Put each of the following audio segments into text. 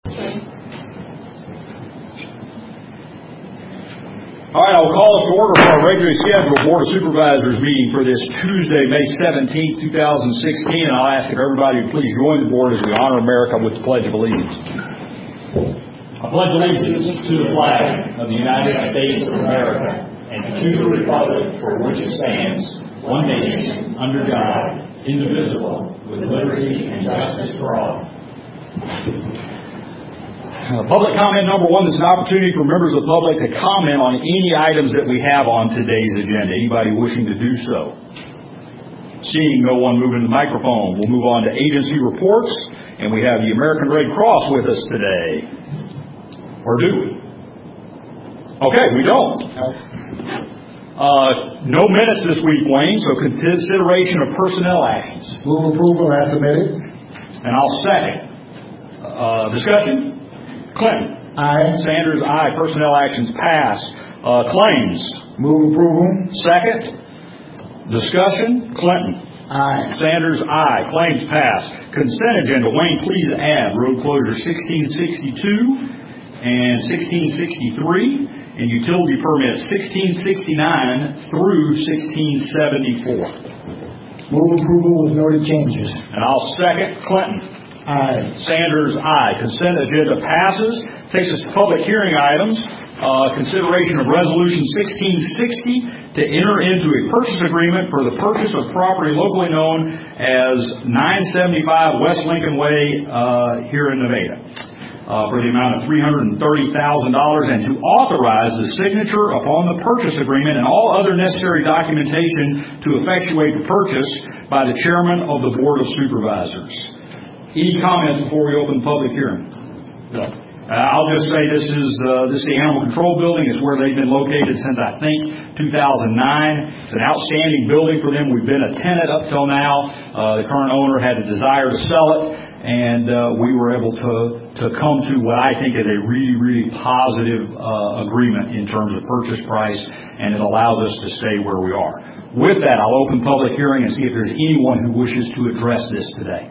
All right, I'll call us to order for our regularly scheduled Board of Supervisors meeting for this Tuesday, May 17th, 2016, and I'll ask if everybody would please join the board as we honor America with the Pledge of Allegiance. I pledge allegiance to the flag of the United States of America and to the republic for which it stands, one nation, under God, indivisible, with liberty and justice for all. Public comment number one is an opportunity for members of the public to comment on any items that we have on today's agenda. Anybody wishing to do so? Seeing no one moving the microphone, we'll move on to agency reports, and we have the American Red Cross with us today. Or do we? Okay, we don't. No minutes this week, Wayne, so consideration of personnel actions. Move approval as submitted. And I'll second. Discussion? Clinton. Aye. Sanders, aye. Personnel actions pass. Claims. Move approval. Second. Discussion. Clinton. Aye. Sanders, aye. Claims pass. Consent agenda. Wayne, please add road closure 1662 and 1663 and utility permits 1669 through 1674. Move approval with noted changes. And I'll second. Clinton. Aye. Sanders, aye. Consent agenda passes. Takes us to public hearing items. Consideration of Resolution 1660 to enter into a purchase agreement for the purchase of property locally known as 975 West Lincoln Way here in Nevada for the amount of $330,000 and to authorize the signature upon the purchase agreement and all other necessary documentation to effectuate the purchase by the chairman of the Board of Supervisors. Any comments before we open the public hearing? No. I'll just say this is the Animal Control Building. It's where they've been located since, I think, 2009. It's an outstanding building for them. We've been a tenant up till now. The current owner had a desire to sell it, and we were able to come to what I think is a really, really positive agreement in terms of purchase price, and it allows us to stay where we are. With that, I'll open public hearing and see if there's anyone who wishes to address this today.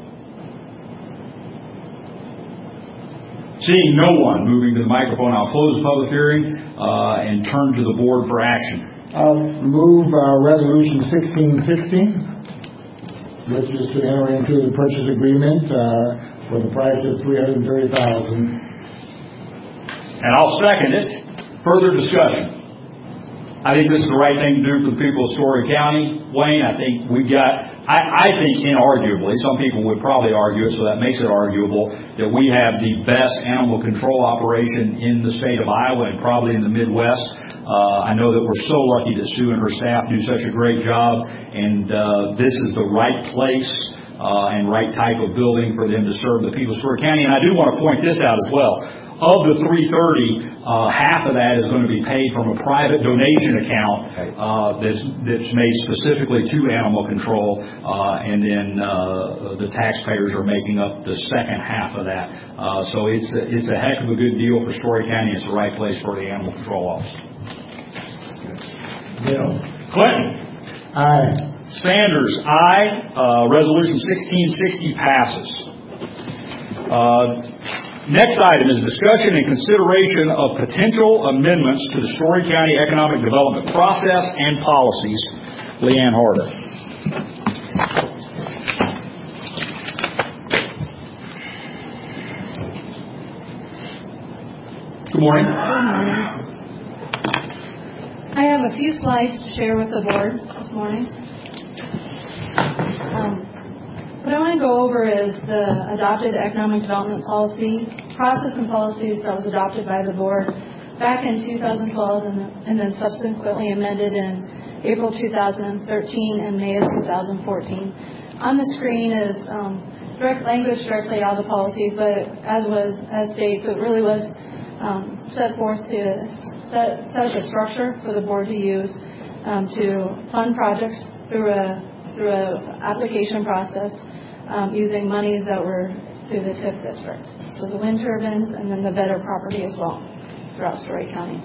Seeing no one moving to the microphone, I'll close the public hearing and turn to the board for action. I'll move Resolution 1660, which is to enter into the purchase agreement for the price of $330,000. And I'll second it. Further discussion. I think this is the right thing to do for the people of Story County. Wayne, I think we've got... I think inarguably, some people would probably argue it, so that makes it arguable, that we have the best animal control operation in the state of Iowa and probably in the Midwest. I know that we're so lucky that Sue and her staff do such a great job, and this is the right place and right type of building for them to serve the people of Story County. And I do want to point this out as well. Of the $330,000, half of that is going to be paid from a private donation account that's made specifically to animal control, and then the taxpayers are making up the second half of that. So it's a heck of a good deal for Story County. It's the right place for the Animal Control Office. Bill. Clinton. Aye. Sanders, aye. Resolution 1660 passes. Next item is discussion and consideration of potential amendments to the Story County economic development process and policies. Leanne Harder. Good morning. I have a few slides to share with the board this morning. What I want to go over is the adopted economic development policy, process and policies that was adopted by the board back in 2012 and then subsequently amended in April 2013 and May of 2014. On the screen is direct language directly out of the policies, but as states, it really was set forth to set up a structure for the board to use to fund projects through a application process. Using monies that were through the TIF district. So the wind turbines and then the Vedder property as well throughout Story County.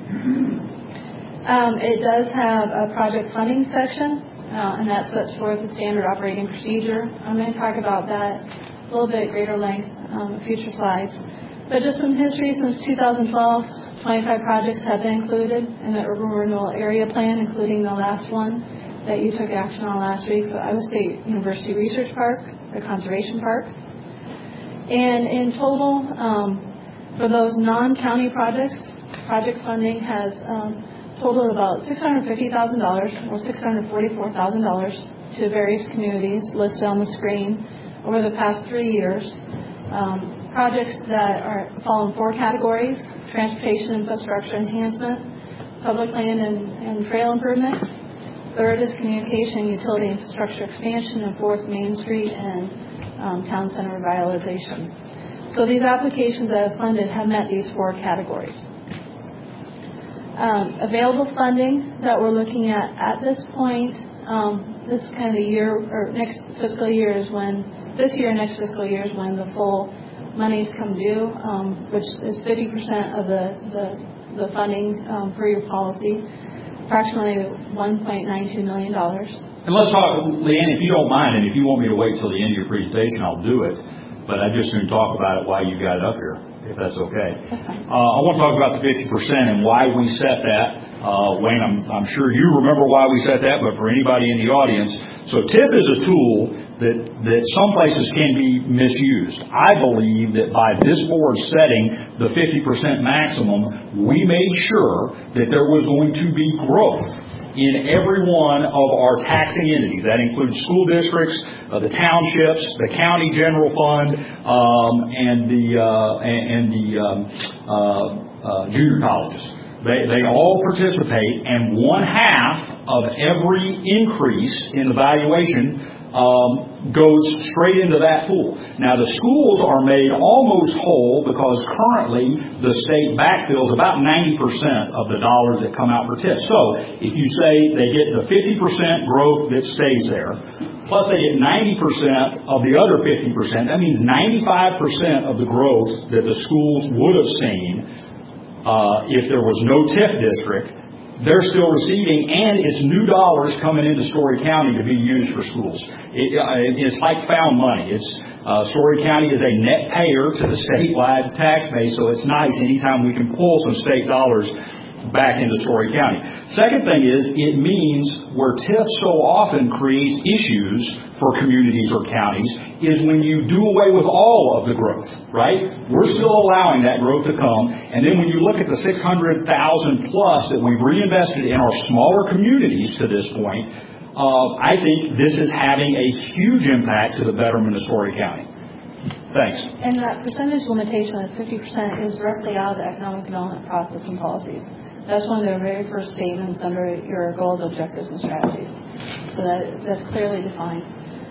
It does have a project funding section, and that sets forth the standard operating procedure. I'm going to talk about that a little bit greater length on future slides. But just some history, since 2012, 25 projects have been included in the Urban Renewal Area Plan, including the last one that you took action on last week, the Iowa State University Research Park, the Conservation Park. And in total, for those non-county projects, project funding has totaled about $650,000 or $644,000 to various communities listed on the screen over the past 3 years. Projects that fall in 4 categories: transportation infrastructure enhancement, public land and trail improvement. Third is communication utility infrastructure expansion, and fourth, Main Street and town center revitalization. So these applications that have funded have met these 4 categories. Available funding that we're looking at this point, this kind of the year or next fiscal year is when this year, next fiscal year is when the full monies come due, which is 50% of the funding for your policy, approximately $1.92 million. And let's talk, Leanne, if you don't mind, and if you want me to wait till the end of your presentation, I'll do it. But I just going to talk about it while you got it up here, if that's okay. That's fine. I want to talk about the 50% and why we set that. Wayne, I'm sure you remember why we set that, but for anybody in the audience, so TIF is a tool that some places can be misused. I believe that by this board setting the 50% maximum, we made sure that there was going to be growth in every one of our taxing entities. That includes school districts, the townships, the county general fund, and the junior colleges. They all participate, and 1/2 of every increase in the valuation goes straight into that pool. Now, the schools are made almost whole because currently the state backfills about 90% of the dollars that come out for TIF. So if you say they get the 50% growth that stays there, plus they get 90% of the other 50%, that means 95% of the growth that the schools would have seen if there was no TIF district, they're still receiving, and it's new dollars coming into Story County to be used for schools. It's like found money. Story County is a net payer to the statewide tax base, so it's nice anytime we can pull some state dollars back into Story County. Second thing is, it means where TIF so often creates issues for communities or counties is when you do away with all of the growth, right? We're still allowing that growth to come. And then when you look at the 600,000 plus that we've reinvested in our smaller communities to this point, I think this is having a huge impact to the betterment of Story County. Thanks. And that percentage limitation of 50% is directly out of the economic development process and policies. That's one of their very first statements under your goals, objectives, and strategies. So that's clearly defined.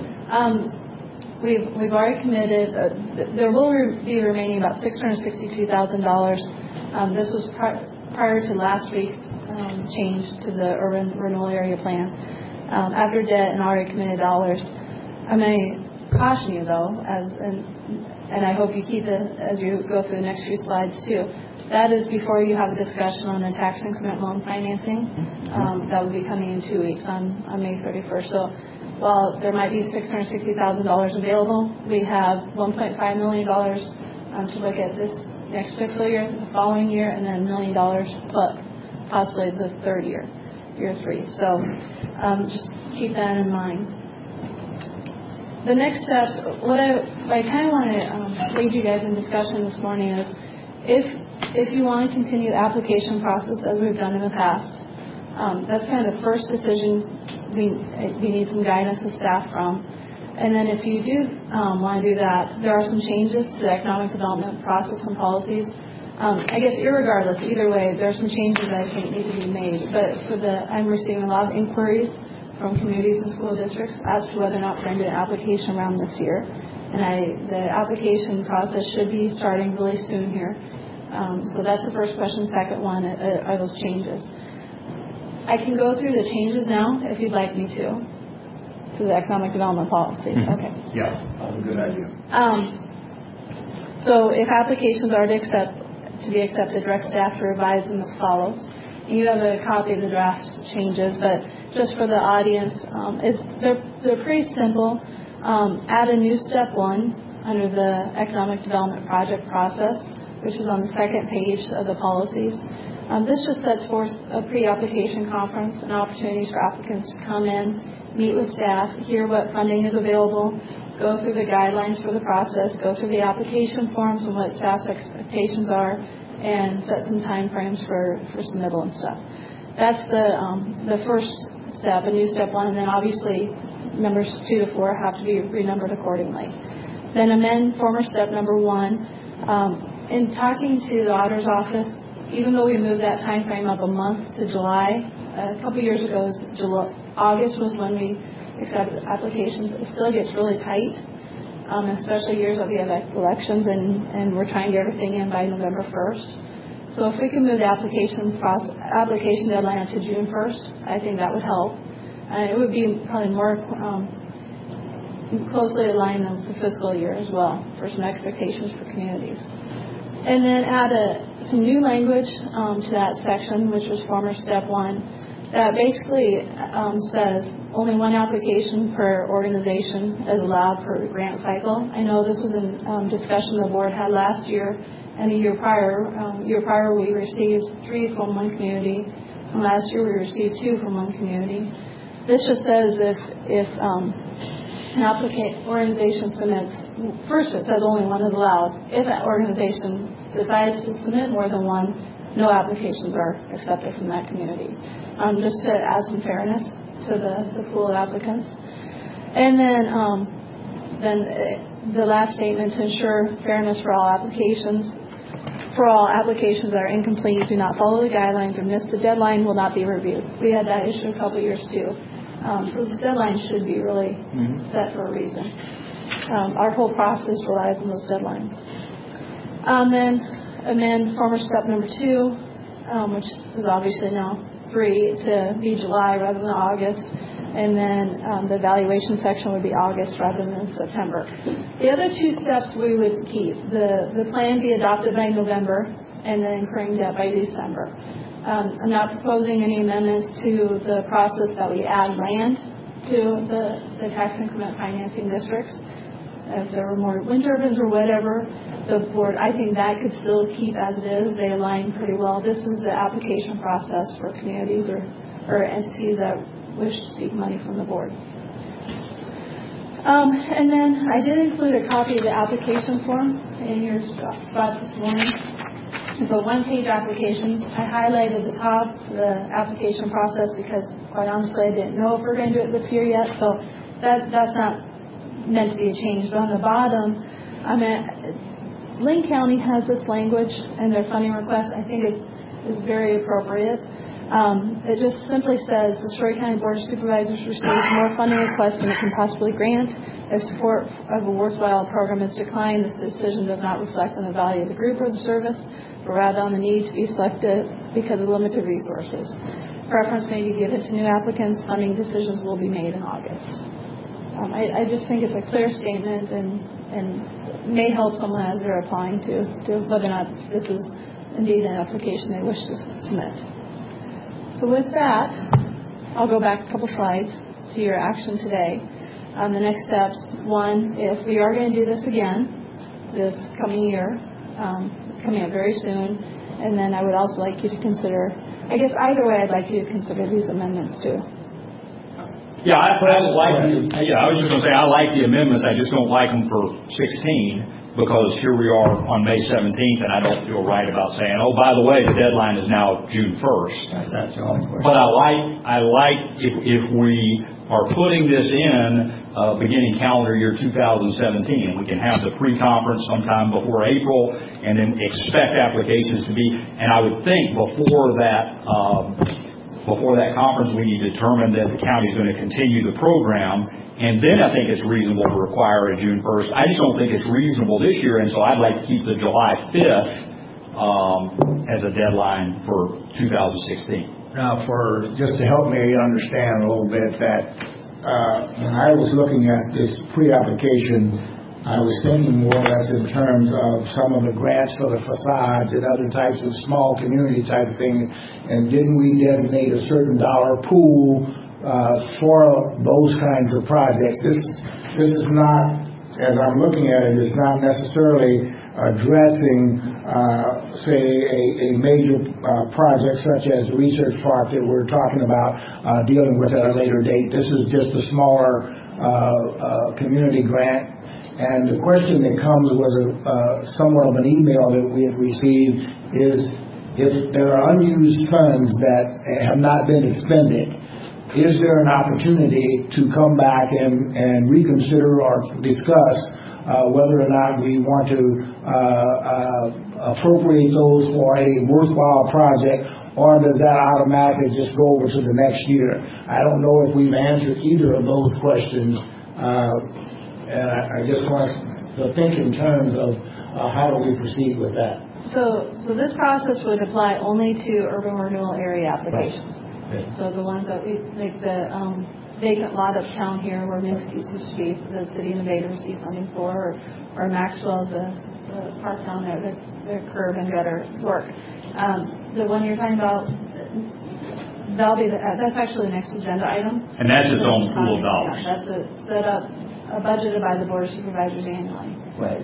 We've already committed. There will be remaining about $662,000. This was prior to last week's change to the Urban Renewal Area Plan. After debt and already committed dollars, I may caution you though, and I hope you keep it as you go through the next few slides too. That is before you have a discussion on the tax increment loan financing. That will be coming in 2 weeks on May 31st. So while there might be $660,000 available, we have $1.5 million to look at this next fiscal year, the following year, and then $1 million plus possibly the third year 3. So just keep that in mind. The next steps, what I kind of want to lead you guys in discussion this morning is if you want to continue the application process as we've done in the past, that's kind of the first decision we need some guidance as staff from. And then if you do want to do that, there are some changes to the economic development process and policies. I guess irregardless, either way, there are some changes that I think need to be made. But I'm receiving a lot of inquiries from communities and school districts as to whether or not we're going to do an application around this year. And the application process should be starting really soon here. So that's the first question. Second one, are those changes? I can go through the changes now if you'd like me to the economic development policy. Okay. Yeah, that's a good idea. So if applications are to be accepted, direct staff to revise them as follows. You have a copy of the draft changes, but just for the audience, they're pretty simple. Add a new step 1 under the economic development project process. which is on the second page of the policies. This just sets forth a pre-application conference and opportunities for applicants to come in, meet with staff, hear what funding is available, go through the guidelines for the process, go through the application forms and what staff's expectations are, and set some time frames for submittal and stuff. That's the first step, a new step 1, and then obviously numbers 2 to 4 have to be renumbered accordingly. Then amend former step number 1. In talking to the auditor's office, even though we moved that time frame up a month to July, a couple years ago, August was when we accepted applications. It still gets really tight, especially years that we have elections and we're trying to get everything in by November 1st. So if we can move the application deadline to June 1st, I think that would help. It would be probably more closely aligned with the fiscal year as well for some expectations for communities. And then add some new language to that section, which was former step 1, that basically says only one application per organization is allowed per grant cycle. I know this was in discussion the board had last year, and the year prior we received 3 from one community, and last year we received 2 from one community. This just says if an organization submits, first it says only one is allowed. If an organization decides to submit more than one, no applications are accepted from that community. Just to add some fairness to the pool of applicants. And then the last statement, to ensure fairness for all applications. For all applications that are incomplete, do not follow the guidelines, or miss the deadline, will not be reviewed. We had that issue a couple of years too. Those deadlines should be really set for a reason. Our whole process relies on those deadlines. Then amend former step number 2, which is obviously now 3, to be July rather than August. And then the evaluation section would be August rather than September. The other 2 steps we would keep. The plan be adopted by November, and then incurring debt by December. I'm not proposing any amendments to the process that we add land to the tax increment financing districts. If there were more wind turbines or whatever, the board, I think that could still keep as it is. They align pretty well. This is the application process for communities or entities that wish to seek money from the board. And then I did include a copy of the application form in your spot this morning. It's a 1-page application. I highlighted the top, the application process, because quite honestly I didn't know if we were going to do it this year yet, so that's not meant to be a change. But on the bottom, Linn County has this language in their funding request. I think is very appropriate. It just simply says the Story County Board of Supervisors receives more funding requests than it can possibly grant. As support of a worthwhile program is declined, this decision does not reflect on the value of the group or the service, but rather on the need to be selected because of limited resources. Preference may be given to new applicants. Funding decisions will be made in August. I just think it's a clear statement and may help someone as they're applying to whether or not this is indeed an application they wish to submit. So with that, I'll go back a couple slides to your action today. The next steps: 1, if we are going to do this again this coming year, coming up very soon, and then I would also like you to consider, I guess either way, I'd like you to consider these amendments too. I was just going to say I like the amendments. I just don't like them for 16 because here we are on May 17th, and I don't feel right about saying, oh, by the way, the deadline is now June 1st. That's the only question. But I like if we are putting this in beginning calendar year 2017, and we can have the pre-conference sometime before April, and then expect applications to be. And I would think before that conference, we need to determine that the county is going to continue the program. And then I think it's reasonable to require a June 1st. I just don't think it's reasonable this year, and so I'd like to keep the July 5th as a deadline for 2016. Now, just to help me understand a little bit, that when I was looking at this pre-application, I was thinking more or less in terms of some of the grants for the facades and other types of small community type of thing, and didn't we designate a certain dollar pool for those kinds of projects? This is not, as I'm looking at it, it's not necessarily addressing say, a major project such as the research park that we're talking about dealing with at a later date. This is just a smaller community grant. And the question that comes was somewhat of an email that we have received is, if there are unused funds that have not been expended, is there an opportunity to come back and reconsider or discuss whether or not we want to appropriate those for a worthwhile project, or does that automatically just go over to the next year? I don't know if we've answered either of those questions, and I just want to think in terms of how do we proceed with that. So this process would apply only to urban renewal area applications. Right. So the ones that we, like the vacant lot uptown here where Minsky used to be, the City Innovator received funding for, or Maxwell, the park down there, the curb and gutter work. The one you're talking about, that'll be that's actually the next agenda item. And that's its own pool of dollars. Yeah, that's set up, budgeted by the Board of Supervisors annually. Right.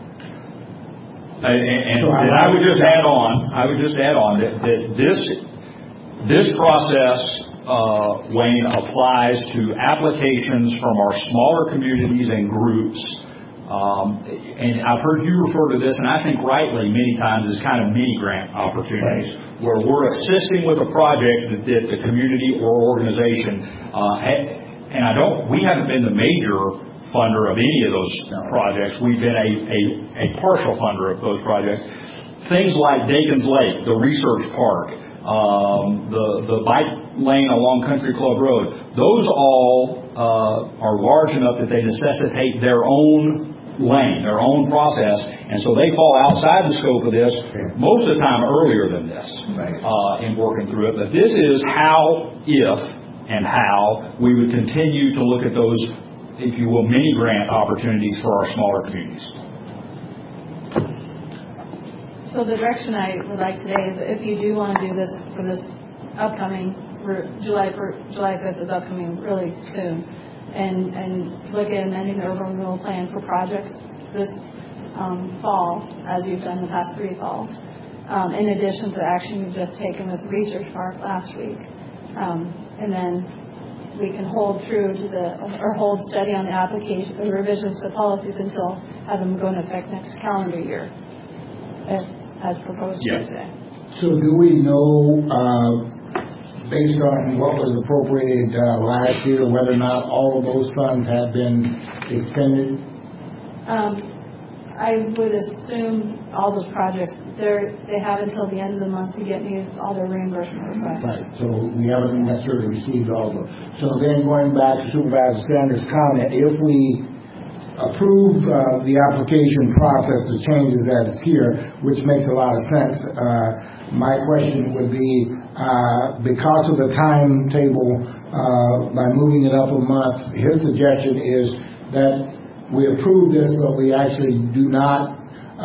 And I would just add on that this process, Wayne, applies to applications from our smaller communities and groups. And I've heard you refer to this, and I think rightly many times, as kind of mini grant opportunities, where we're assisting with a project that the community or organization, and we haven't been the major funder of any of those projects. We've been a partial funder of those projects. Things like Dakin's Lake, the research park, the bike lane along Country Club Road, those all are large enough that they necessitate their own lane, their own process, and so they fall outside the scope of this most of the time earlier than this in working through it. But this is how we would continue to look at those, if you will, mini grant opportunities for our smaller communities. So the direction I would like today is, if you do want to do this for this upcoming, July 5th is upcoming really soon, and look at amending the urban renewal plan for projects this fall, as you've done the past 3 falls, in addition to the action you've just taken with Research Park last week. And then we can hold true to hold steady on the application, the revisions to policies until have them go into effect next calendar year, as proposed here today. So do we know, based on what was appropriated last year, whether or not all of those funds have been expended? I would assume all those projects, they have until the end of the month to get me all their reimbursement requests. Right, so we haven't necessarily received all of them. So then going back to Supervisor Sanders' comment, if we approve the application process, the changes that is here, which makes a lot of sense, my question would be, because of the timetable, by moving it up a month, his suggestion is that we approve this, but we actually do not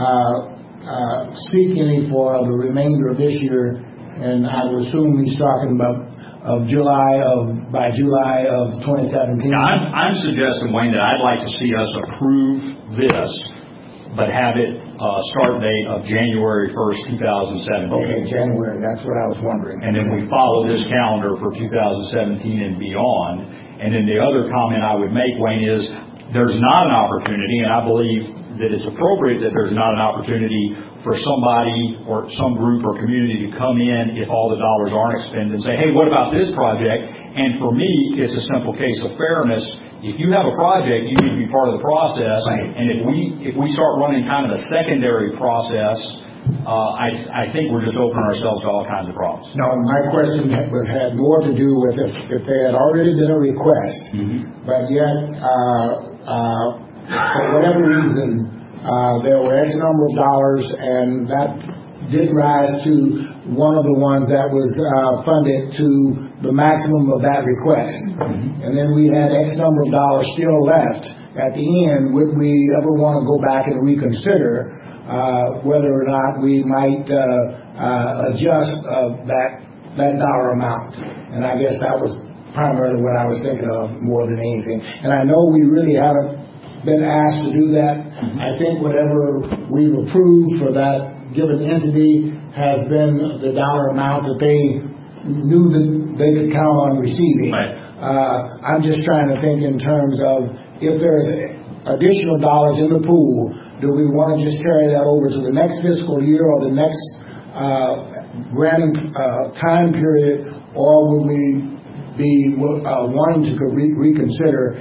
seek any for the remainder of this year. And I would assume he's talking about by July of 2017. Now, I'm suggesting, Wayne, that I'd like to see us approve this, but have it start date of January 1st, 2017. Okay, January. That's what I was wondering. And then we follow this calendar for 2017 and beyond. And then the other comment I would make, Wayne, is there's not an opportunity, and I believe that it's appropriate that there's not an opportunity for somebody or some group or community to come in if all the dollars aren't expended and say, hey, what about this project? And for me, it's a simple case of fairness. If you have a project, you need to be part of the process. Right. And if we start running kind of a secondary process, I think we're just opening ourselves to all kinds of problems. No, my question had more to do with if there had already been a request, but yet for whatever reason there were X number of dollars, and that did rise to one of the ones that was funded to the maximum of that request. And then we had X number of dollars still left at the end. Would we ever want to go back and reconsider whether or not we might adjust that dollar amount? And I guess that was primarily what I was thinking of more than anything. And I know we really haven't been asked to do that. I think whatever we've approved for that given entity has been the dollar amount that they knew that they could count on receiving. Right. I'm just trying to think in terms of if there's additional dollars in the pool, do we want to just carry that over to the next fiscal year or the next granting time period, or would we be wanting to reconsider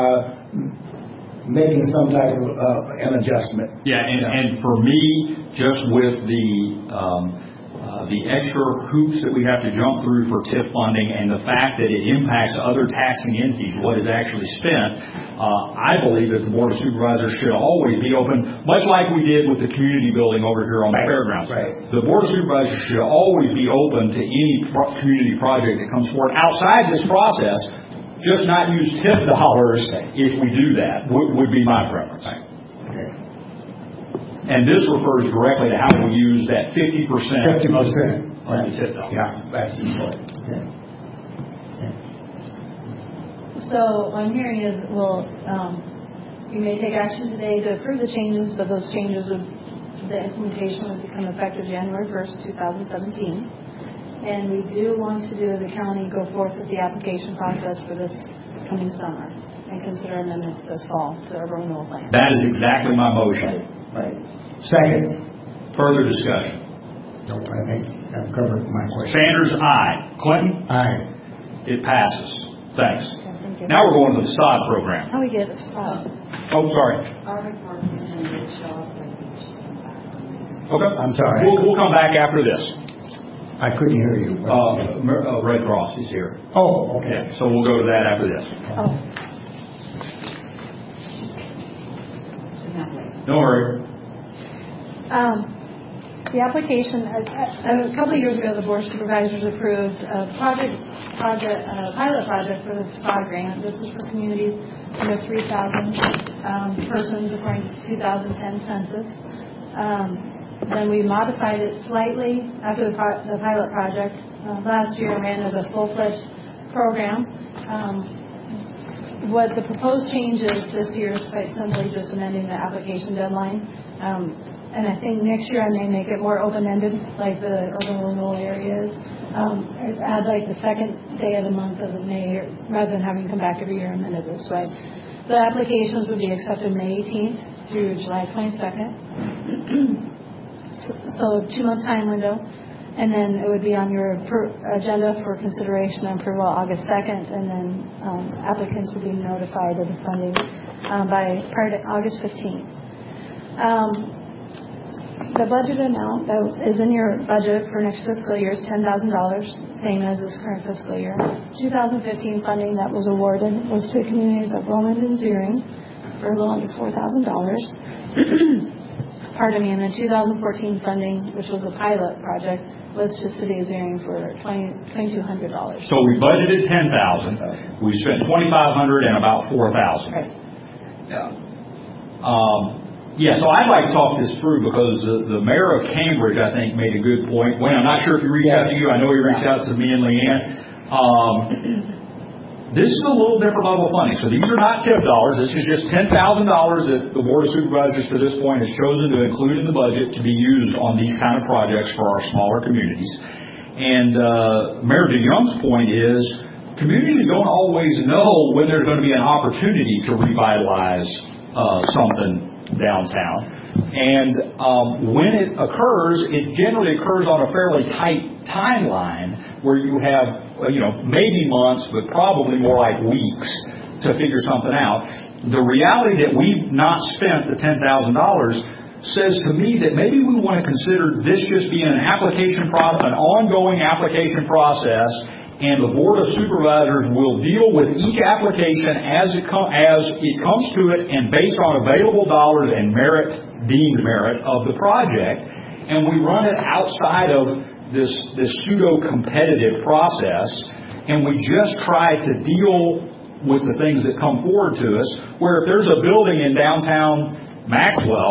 making some type of an adjustment? Yeah, and for me, just with the extra hoops that we have to jump through for TIF funding and the fact that it impacts other taxing entities, what is actually spent, I believe that the Board of Supervisors should always be open, much like we did with the community building over here on the fairgrounds. Right. The Board of Supervisors should always be open to any community project that comes forward outside this process. Just not use TIF dollars if we do that, would be my preference. Okay. And this refers directly to how we use that 50% 50%. of the TIF dollars. Yeah, that's important. Okay. So what I'm hearing is, you may take action today to approve the changes, but those changes the implementation would become effective January 1st, 2017. And we do want to do, as a county, go forth with the application process for this coming summer and consider amendments this fall to our renewal plan. That is exactly my motion. Right. Second. Further discussion. No, I think I've covered my question. Sanders, aye. Clinton? Aye. It passes. Thanks. Okay, thank you. Now we're going to the SOD program. How we get it? Oh, sorry. Okay. I'm sorry. We'll come back after this. I couldn't hear you. Red Cross is here. Oh, okay. Yeah, so we'll go to that after this. Oh. Don't worry. The application, a couple of years ago, the Board of Supervisors approved a pilot project for the SPOD grant. This is for communities under 3,000 persons according to the 2010 census. Then we modified it slightly after the pilot project. Last year ran as a full-fledged program. What the proposed change is this year is quite simply just amending the application deadline. And I think next year I may make it more open-ended, like the urban renewal area is. Add like the second day of the month of May, rather than having to come back every year and amend it this way. The applications would be accepted May 18th through July 22nd. So 2-month time window. And then it would be on your agenda for consideration and approval August 2nd. And then applicants would be notified of the funding prior to August 15th. The budget amount that is in your budget for next fiscal year is $10,000, same as this current fiscal year. 2015 funding that was awarded was to communities of Roland and Zeering for a little under $4,000. Pardon me. And the 2014 funding, which was a pilot project, was to City of Zeering for $2,200. So we budgeted $10,000. We spent $2,500 and about $4,000. Right. Yeah. Yeah, so I'd like to talk this through because the mayor of Cambridge, I think, made a good point. Wayne, I'm not sure if he reached out to you. I know he reached out to me and Leanne. This is a little different level of funding. So these are not TIF dollars. This is just $10,000 that the Board of Supervisors to this point has chosen to include in the budget to be used on these kind of projects for our smaller communities. And Mayor DeYoung's point is communities don't always know when there's going to be an opportunity to revitalize something downtown, and when it occurs, it generally occurs on a fairly tight timeline where you have maybe months, but probably more like weeks to figure something out. The reality that we've not spent the $10,000 says to me that maybe we want to consider this just being an ongoing application process. And the Board of Supervisors will deal with each application as it comes to it and based on available dollars and deemed merit of the project. And we run it outside of this pseudo-competitive process. And we just try to deal with the things that come forward to us. Where if there's a building in downtown Maxwell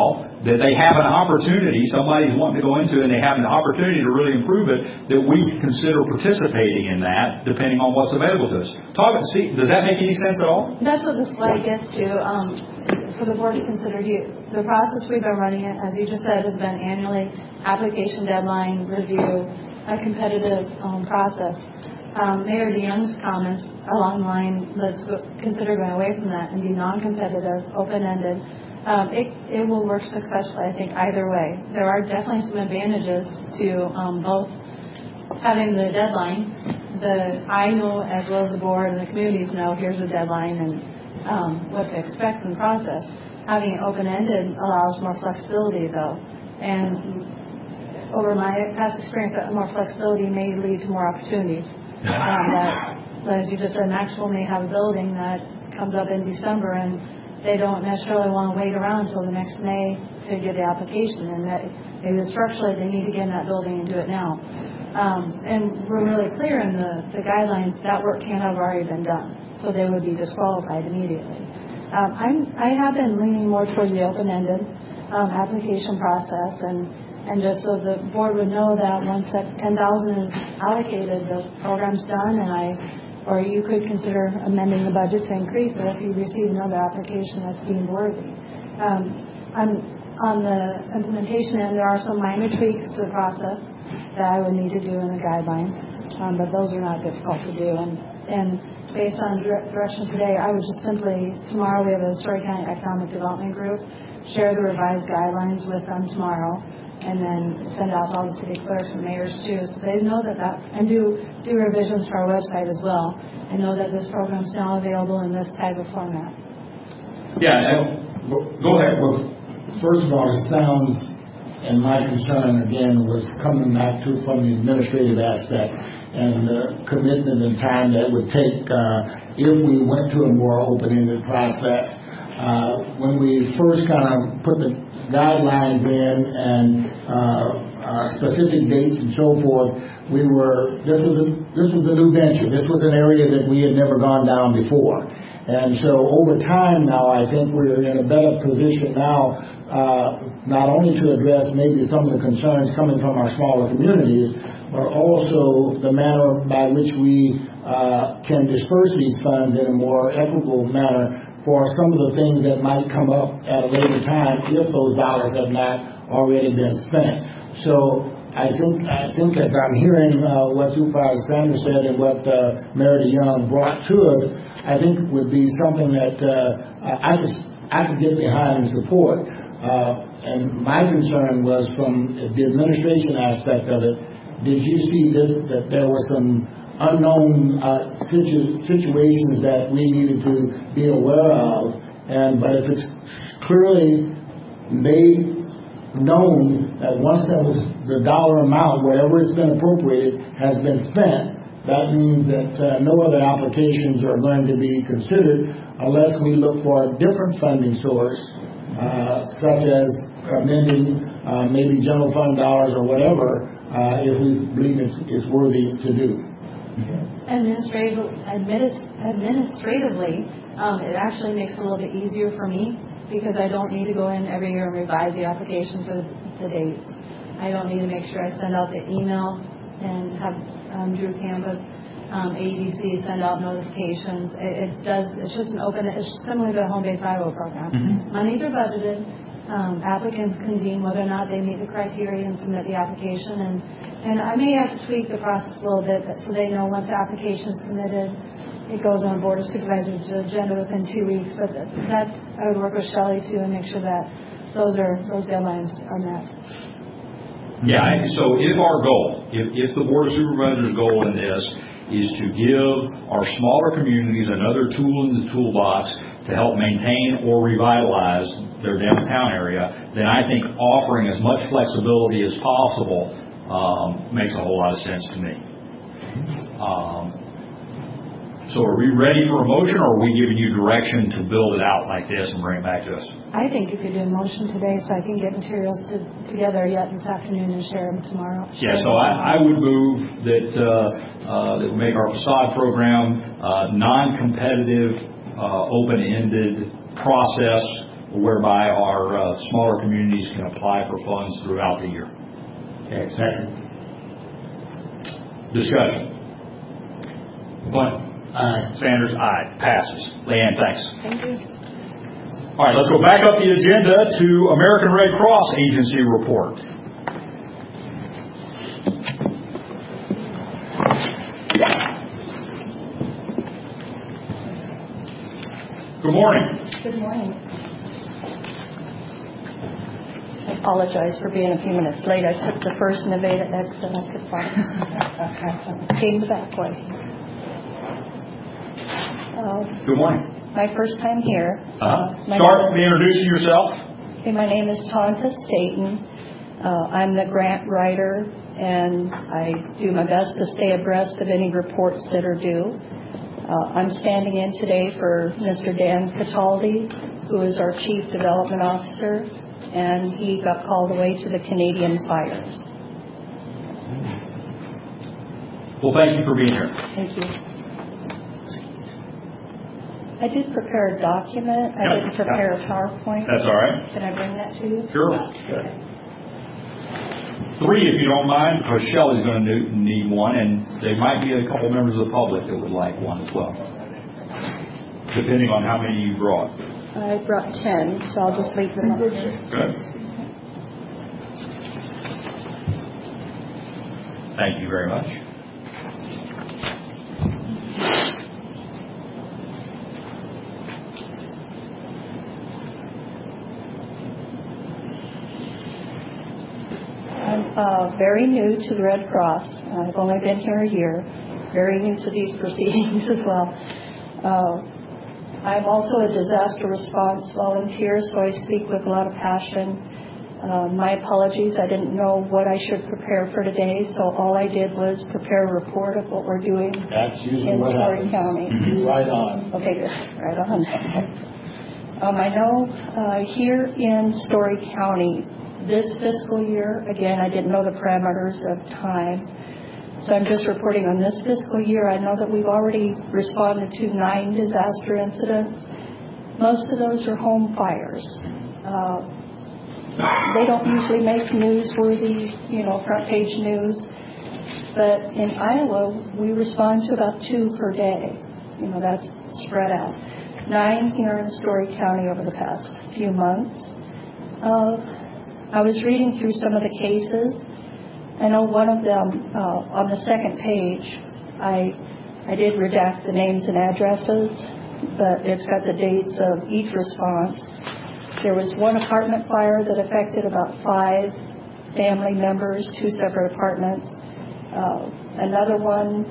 that they have an opportunity, somebody's wanting to go into it and they have an opportunity to really improve it, that we consider participating in that depending on what's available to us. Does that make any sense at all? That's what the slide gets to. For the board to consider, the process we've been running, it, as you just said, has been annually application deadline, review, a competitive process. Mayor DeYoung's comments along the line, let's consider going away from that and be non-competitive, open-ended. It will work successfully, I think, either way. There are definitely some advantages to both having the deadline. I know, as well as the board and the communities know, here's a deadline and what to expect in the process. Having it open-ended allows more flexibility, though. And over my past experience, that more flexibility may lead to more opportunities. As you just said, Maxwell may have a building that comes up in December and they don't necessarily want to wait around until the next May to get the application, and that maybe structurally they need to get in that building and do it now. And we're really clear in the guidelines that work can't have already been done, so they would be disqualified immediately. I have been leaning more towards the open-ended application process, and just so the board would know that once that $10,000 is allocated, the program's done, or you could consider amending the budget to increase it if you receive another application that's deemed worthy. On the implementation end, there are some minor tweaks to the process that I would need to do in the guidelines, but those are not difficult to do. And based on direction today, I would just simply, tomorrow we have a Story County Economic Development Group, share the revised guidelines with them tomorrow, and then send out to all the city clerks and mayors too, so they know that and do revisions to our website as well, and know that this program is now available in this type of format. Yeah, go ahead. Well, first of all, it sounds, and my concern again was coming back to from the administrative aspect and the commitment and time that would take if we went to a more open-ended process. When we first kind of put the guidelines in and specific dates and so forth, this was a new venture. This was an area that we had never gone down before. And so over time now, I think we're in a better position now, not only to address maybe some of the concerns coming from our smaller communities, but also the manner by which we can disperse these funds in a more equitable manner for some of the things that might come up at a later time if those dollars have not already been spent. So I think as I'm hearing what Supervisor Sanders said and what Mayor DeYoung brought to us, I think would be something that I could get behind and support. And my concern was from the administration aspect of it. Did you see that there were some unknown situations that we needed to be aware of, but if it's clearly made known that once that was the dollar amount, whatever has been appropriated has been spent, that means that no other applications are going to be considered unless we look for a different funding source, such as amending maybe general fund dollars or whatever, if we believe it's worthy to do. Administratively, it actually makes it a little bit easier for me because I don't need to go in every year and revise the application for the dates. I don't need to make sure I send out the email and have Drew Camp of AEDC send out notifications. It's just it's similar to the Home-Based Iowa program. Mm-hmm. Monies are budgeted. Applicants can deem whether or not they meet the criteria and submit the application. And I may have to tweak the process a little bit so they know once the application is submitted, it goes on Board of Supervisors agenda within 2 weeks. But I would work with Shelley too and make sure that those deadlines are met. Yeah, so if our goal, if the Board of Supervisors' goal in this is to give our smaller communities another tool in the toolbox to help maintain or revitalize their downtown area, then I think offering as much flexibility as possible makes a whole lot of sense to me. So are we ready for a motion, or are we giving you direction to build it out like this and bring it back to us? I think you could do a motion today so I can get materials together yet this afternoon and share them tomorrow. Yeah, so I would move that we make our facade program non-competitive, open-ended process whereby our smaller communities can apply for funds throughout the year. Okay, second. Discussion. Glenn? Aye. Sanders? Aye. Passes. Leanne, thanks. Thank you. All right, let's go back up the agenda to American Red Cross Agency report. Good morning. Good morning. I apologize for being a few minutes late. I took the first Nevada exit I could find. Came the back way. Good morning. My first time here. Start by introducing yourself. Okay, my name is Tonta Staten. I'm the grant writer, and I do my best to stay abreast of any reports that are due. I'm standing in today for Mr. Dan Cataldi, who is our Chief Development Officer, and he got called away to the Canadian fires. Well, thank you for being here. Thank you. I did prepare a document. I didn't prepare a PowerPoint. That's all right. Can I bring that to you? Sure. Okay. 3, if you don't mind, because Shelley's going to need one, and there might be a couple members of the public that would like one as well, depending on how many you brought. I brought 10, so I'll just leave them up here. Good. Thank you very much. I'm very new to the Red Cross. I've only been here a year. Very new to these proceedings as well. I'm also a disaster response volunteer, so I speak with a lot of passion. My apologies, I didn't know what I should prepare for today, so all I did was prepare a report of what we're doing in Story County. Right on. Okay, good. Right on. I know here in Story County, this fiscal year, again, I didn't know the parameters of time, so I'm just reporting on this fiscal year. I know that we've already responded to 9 disaster incidents. Most of those are home fires. They don't usually make newsworthy, front page news. But in Iowa, we respond to about 2 per day. That's spread out. 9 here in Story County over the past few months. I was reading through some of the cases. I know one of them, on the second page, I did redact the names and addresses, but it's got the dates of each response. There was one apartment fire that affected about 5 family members, 2 separate apartments. Another one,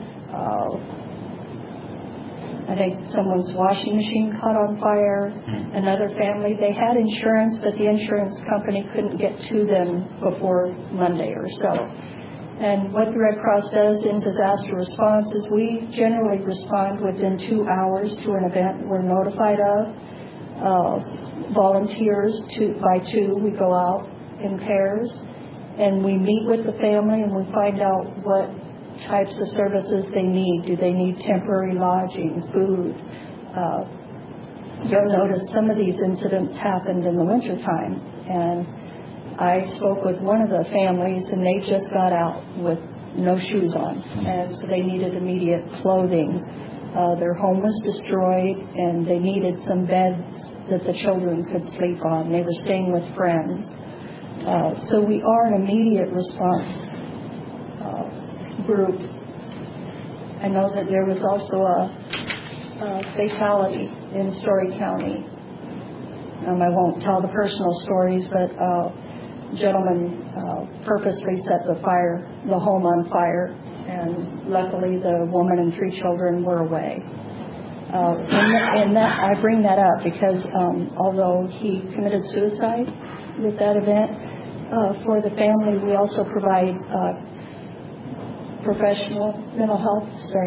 I think someone's washing machine caught on fire. Another family, they had insurance, but the insurance company couldn't get to them before Monday or so. And what the Red Cross does in disaster response is we generally respond within 2 hours to an event we're notified of. Volunteers, by 2, we go out in pairs, and we meet with the family, and we find out what types of services they need. Do they need temporary lodging, food? You'll notice some of these incidents happened in the wintertime, and I spoke with one of the families, and they just got out with no shoes on, and so they needed immediate clothing. Their home was destroyed, and they needed some beds that the children could sleep on. They were staying with friends. So we are an immediate response group. I know that there was also a fatality in Story County. I won't tell the personal stories, but a gentleman purposely set the home on fire, and luckily the woman and 3 children were away. And that I bring that up because although he committed suicide with that event, for the family we also provide professional mental health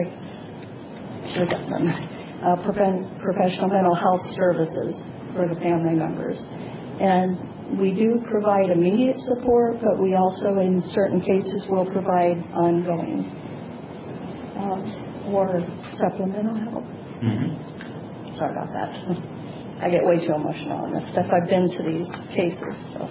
services for the family members. And we do provide immediate support, but we also in certain cases will provide ongoing or supplemental help. Sorry about that. I get way too emotional on this stuff. I've been to these cases. So.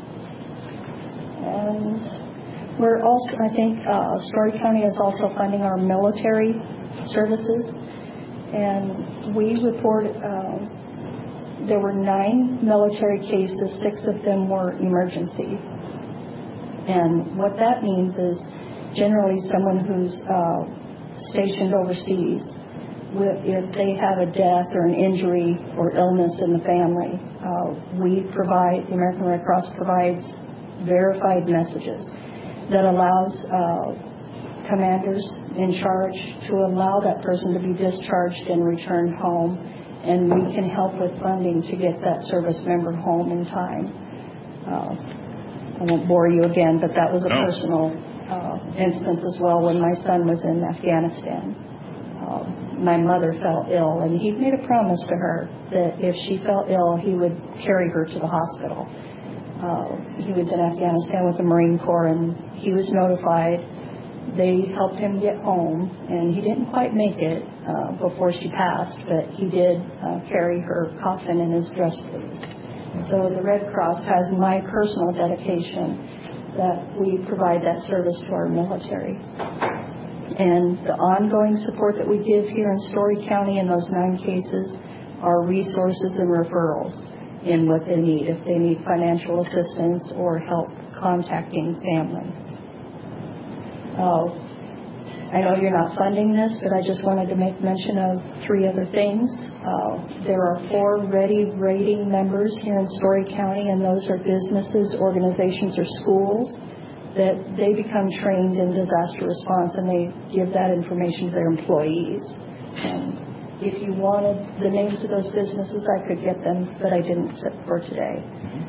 And we're also, I think, Story County is also funding our military services. And we report there were 9 military cases, 6 of them were emergency. And what that means is generally someone who's stationed overseas, if they have a death or an injury or illness in the family, the American Red Cross provides verified messages that allows commanders in charge to allow that person to be discharged and returned home, and we can help with funding to get that service member home in time. I won't bore you again, but that was a personal instance as well when my son was in Afghanistan. My mother fell ill, and he made a promise to her that if she fell ill, he would carry her to the hospital. He was in Afghanistan with the Marine Corps, and he was notified. They helped him get home, and he didn't quite make it before she passed, but he did carry her coffin in his dress sleeves. So the Red Cross has my personal dedication that we provide that service to our military. And the ongoing support that we give here in Story County in those 9 cases are resources and referrals in what they need, if they need financial assistance or help contacting family. I know you're not funding this, but I just wanted to make mention of 3 other things. There are 4 Ready Rating members here in Story County, and those are businesses, organizations, or schools that they become trained in disaster response, and they give that information to their employees. And if you wanted the names of those businesses, I could get them, but I didn't for today.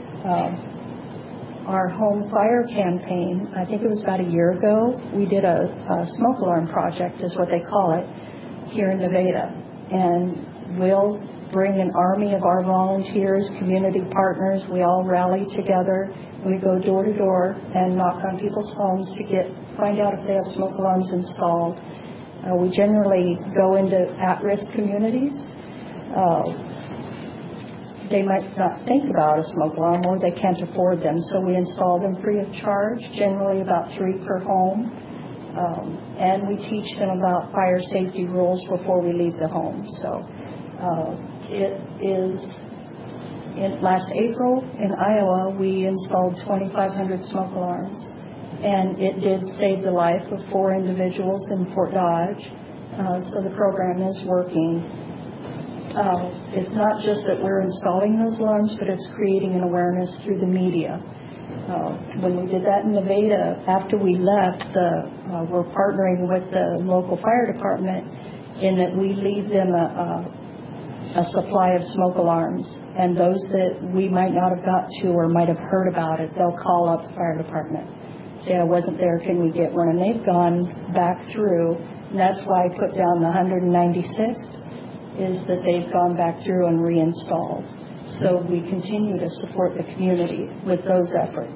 Our home fire campaign, I think it was about a year ago, we did a smoke alarm project, is what they call it, here in Nevada. And we'll bring an army of our volunteers, community partners. We all rally together. We go door to door and knock on people's homes to find out if they have smoke alarms installed. We generally go into at-risk communities. They might not think about a smoke alarm, or they can't afford them, so we install them free of charge, generally about 3 per home. And we teach them about fire safety rules before we leave the home. So last April in Iowa, we installed 2,500 smoke alarms, and it did save the life of 4 individuals in Fort Dodge. So the program is working. It's not just that we're installing those alarms, but it's creating an awareness through the media. When we did that in Nevada, after we left, we're partnering with the local fire department in that we leave them a supply of smoke alarms. And those that we might not have got to or might have heard about it, they'll call up the fire department. Say, I wasn't there, can we get one? And they've gone back through, and that's why I put down the 196, is that they've gone back through and reinstalled. So we continue to support the community with those efforts.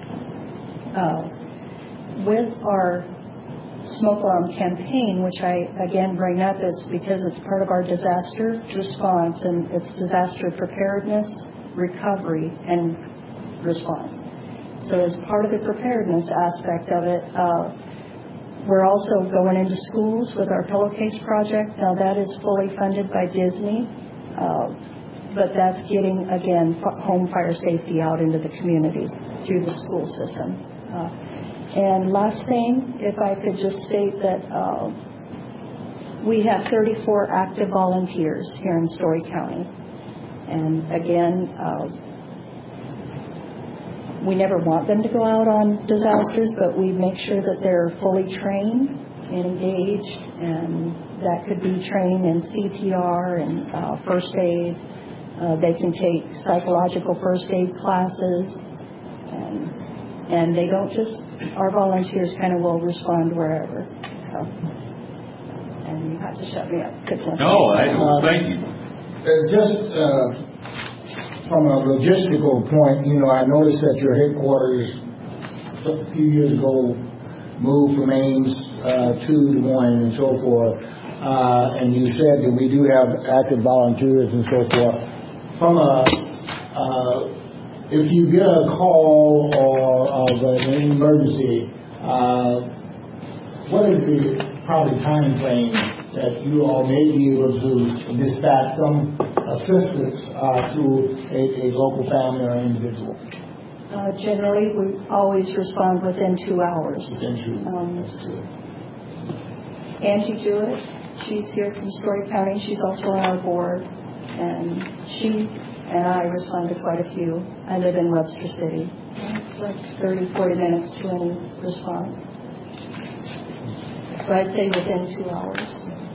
With our smoke alarm campaign, which I again bring up, is because it's part of our disaster response, and it's disaster preparedness, recovery, and response. So as part of the preparedness aspect of it, we're also going into schools with our Pillowcase project. Now that is fully funded by Disney, but that's getting, again, home fire safety out into the community through the school system. And last thing, if I could just state that we have 34 active volunteers here in Story County. And again, we never want them to go out on disasters, but we make sure that they're fully trained and engaged, and that could be trained in CPR and first aid. They can take psychological first aid classes, and they don't just, our volunteers kind of will respond wherever. So, and you have to shut me up. No, thank you. From a logistical point, I noticed that your headquarters a few years ago moved from Ames to Des Moines and so forth. And you said that we do have active volunteers and so forth. from if you get a call or of an emergency, what is the probably time frame that you all may be able to dispatch some assistance to a local family or individual? Generally, we always respond within 2 hours. Within 2 hours. Angie Jewett, she's here from Story County. She's also on our board, and she and I respond to quite a few. I live in Webster City. It's like 30, 40 minutes to any response. So I'd say within 2 hours.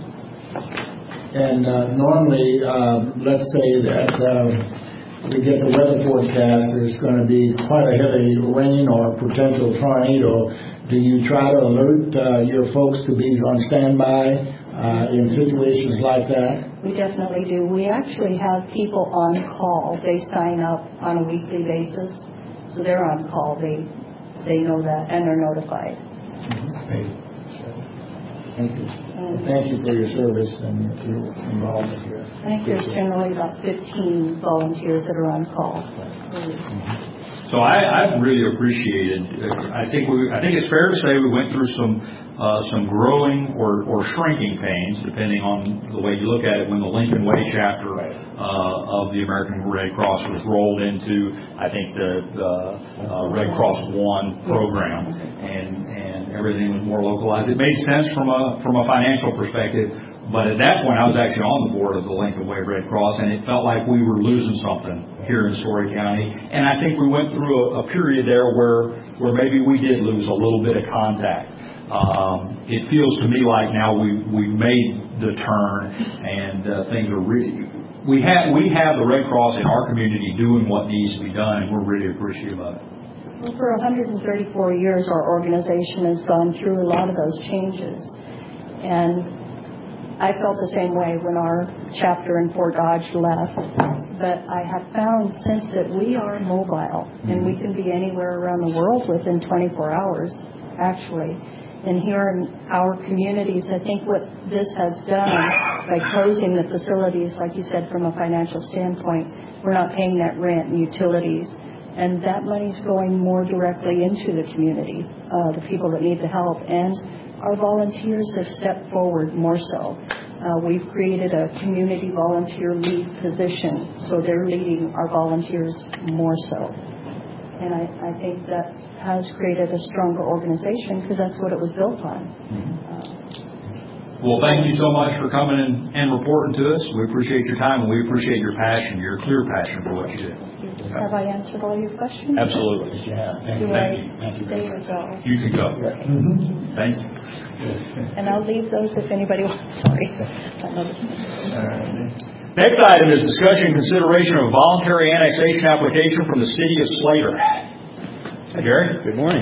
And normally, let's say that we get the weather forecast, there's going to be quite a heavy rain or potential tornado. Do you try to alert your folks to be on standby in situations like that? We definitely do. We actually have people on call. They sign up on a weekly basis, so they're on call. They know that, and they're notified. Thank you. Thank you for your service and your involvement here. I think there's generally about 15 volunteers that are on call. So I've really appreciated. I think it's fair to say we went through some growing or shrinking pains, depending on the way you look at it. When the Lincoln Way chapter of the American Red Cross was rolled into, I think the Red Cross One program, and everything was more localized. It made sense from a financial perspective. But at that point, I was actually on the board of the Lincoln Way Red Cross, and it felt like we were losing something here in Story County. And I think we went through a period there where maybe we did lose a little bit of contact. It feels to me like now we've made the turn, and things are really. We have the Red Cross in our community doing what needs to be done, and we're really appreciative of it. Well, for 134 years, our organization has gone through a lot of those changes, and I felt the same way when our chapter in Fort Dodge left, but I have found since that we are mobile and we can be anywhere around the world within 24 hours, actually. And here in our communities, I think what this has done by closing the facilities, like you said, from a financial standpoint, we're not paying that rent and utilities, and that money's going more directly into the community, the people that need the help. And our volunteers have stepped forward more so. We've created a community volunteer lead position, so they're leading our volunteers more so. And I think that has created a stronger organization because that's what it was built on. Well, thank you so much for coming in and reporting to us. We appreciate your time, and we appreciate your passion, your clear passion for what you do. Have I answered all your questions? Absolutely. Yeah, thank you. Thank you. There you go. You can go. Okay. Thank you. And I'll leave those if anybody wants. Sorry. Next item is discussion and consideration of a voluntary annexation application from the city of Slater. Hi, Jerry. Good morning.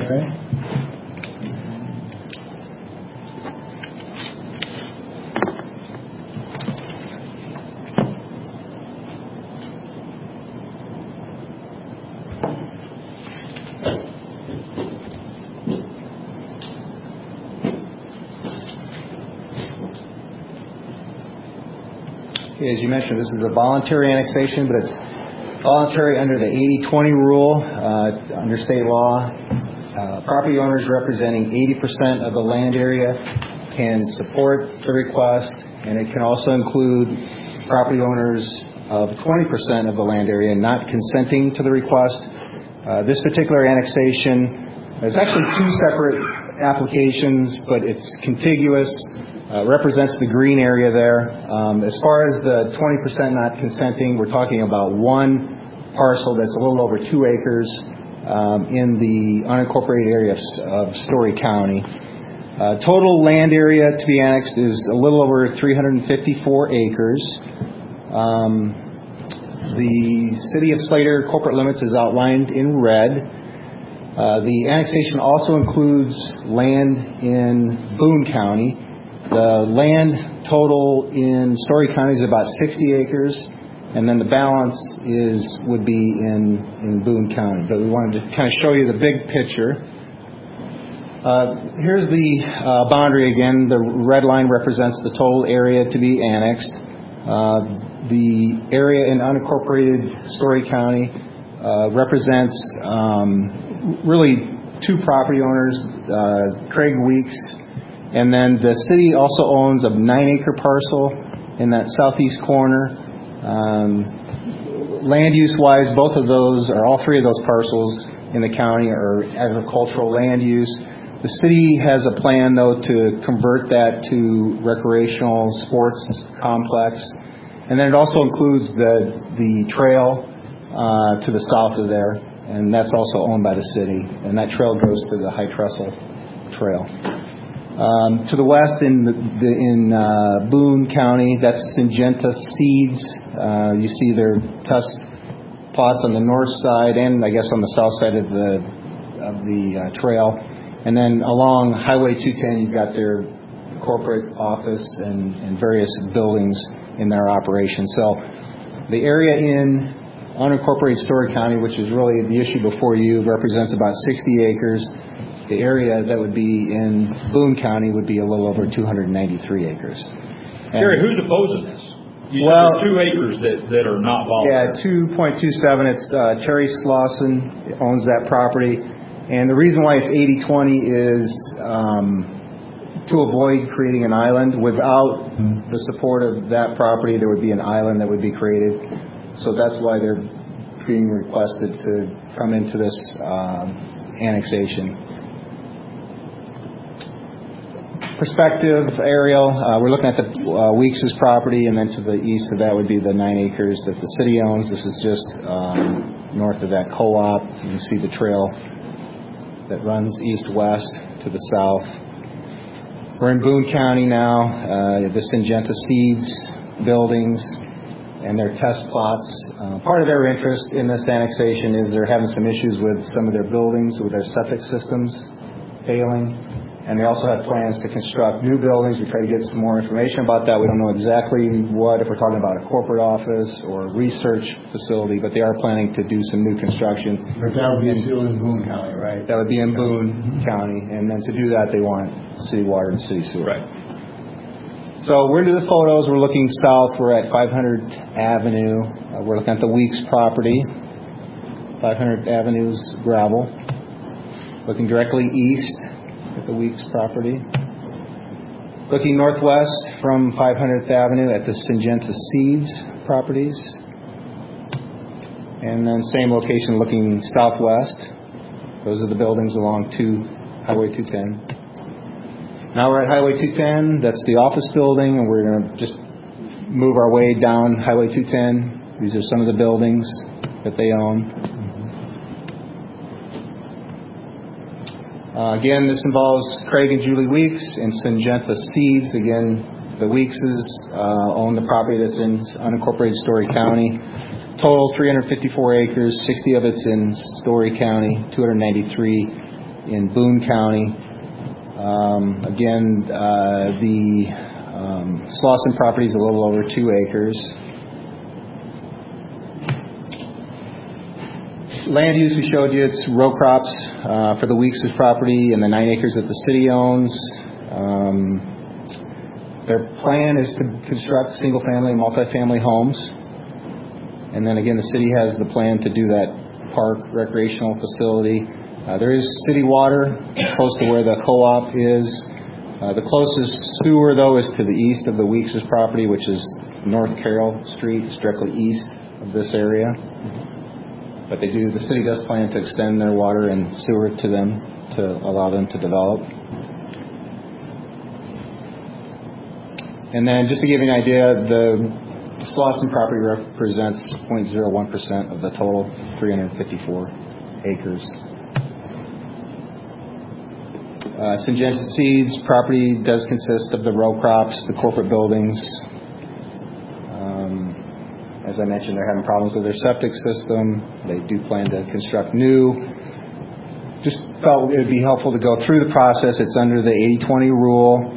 As you mentioned, this is a voluntary annexation, but it's voluntary under the 80-20 rule under state law. Property owners representing 80% of the land area can support the request, and it can also include property owners of 20% of the land area not consenting to the request. This particular annexation is actually two separate applications, but it's contiguous. Represents the green area there. As far as the 20% not consenting, we're talking about one parcel that's a little over 2 acres in the unincorporated area of Story County. Total land area to be annexed is a little over 354 acres. The City of Slater corporate limits is outlined in red. The annexation also includes land in Boone County. The land total in Story County is about 60 acres, and then the balance would be in Boone County. But we wanted to kind of show you the big picture. Here's the boundary again. The red line represents the total area to be annexed. the area in unincorporated Story County represents really two property owners, Craig Weeks, and then the city also owns a 9-acre parcel in that southeast corner. Land use-wise, both of those, or all three of those parcels in the county are agricultural land use. The city has a plan, though, to convert that to recreational sports complex. And then it also includes the trail to the south of there, and that's also owned by the city. And that trail goes to the High Trestle Trail. To the west in Boone County, that's Syngenta Seeds. You see their test plots on the north side and I guess on the south side of the trail. And then along Highway 210, you've got their corporate office and various buildings in their operation. So the area in unincorporated Story County, which is really the issue before you, represents about 60 acres. The area that would be in Boone County would be a little over 293 acres. Gary, who's opposing this? You said there's 2 acres that are not voluntary. Yeah, 2.27. It's Terry Slauson owns that property. And the reason why it's 80-20 is to avoid creating an island. Without the support of that property, there would be an island that would be created. So that's why they're being requested to come into this annexation. Perspective aerial, we're looking at the Weeks' property, and then to the east of that would be the 9 acres that the city owns. This is just north of that co-op. You can see the trail that runs east-west to the south. We're in Boone County now, the Syngenta Seeds buildings and their test plots. Part of their interest in this annexation is they're having some issues with some of their buildings, with their septic systems failing. And they also have plans to construct new buildings. We try to get some more information about that. We don't know exactly what, if we're talking about a corporate office or a research facility, but they are planning to do some new construction. But that would be still in Boone County, right? That would be in Boone County. And then to do that, they want city water and city sewer. Right. So we're into the photos. We're looking south. We're at 500 Avenue. We're looking at the Weeks property. 500 Avenue's gravel. Looking directly east at the Weeks property. Looking northwest from 500th Avenue at the Syngenta Seeds properties. And then same location looking southwest. Those are the buildings along Highway 210. Now we're at Highway 210. That's the office building, and we're going to just move our way down Highway 210. These are some of the buildings that they own. Again, this involves Craig and Julie Weeks and Syngenta Seeds. Again, the Weekses own the property that's in unincorporated Story County. Total 354 acres, 60 of it's in Story County, 293 in Boone County. Again, the Slauson property is a little over 2 acres. Land use, we showed you, it's row crops for the Weeks' property and the 9 acres that the city owns. Their plan is to construct single-family and multifamily homes. And then again, the city has the plan to do that park recreational facility. There is city water close to where the co-op is. The closest sewer, though, is to the east of the Weeks' property, which is North Carroll Street. It's directly east of this area. But the city does plan to extend their water and sewer to them to allow them to develop. And then just to give you an idea, the Slauson property represents 0.01% of the total 354 acres. Syngenta Seeds property does consist of the row crops, the corporate buildings. As I mentioned, they're having problems with their septic system. They do plan to construct new. Just felt it would be helpful to go through the process. It's under the 80-20 rule.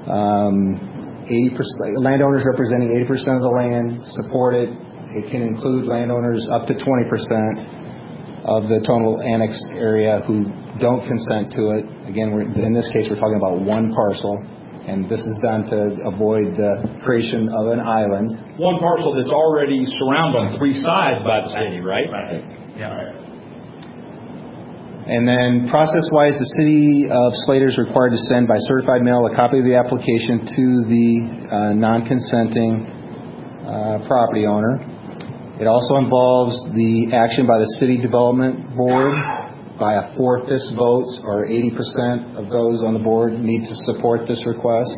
80% landowners representing 80% of the land support it. It can include landowners up to 20% of the total annexed area who don't consent to it. Again, in this case, we're talking about one parcel. And this is done to avoid the creation of an island. One parcel that's already surrounded on three sides by the city, right? Right. Yeah. And then process-wise, the city of Slater is required to send by certified mail a copy of the application to the non-consenting property owner. It also involves the action by the city development board by a 4/5 votes, or 80% of those on the board need to support this request.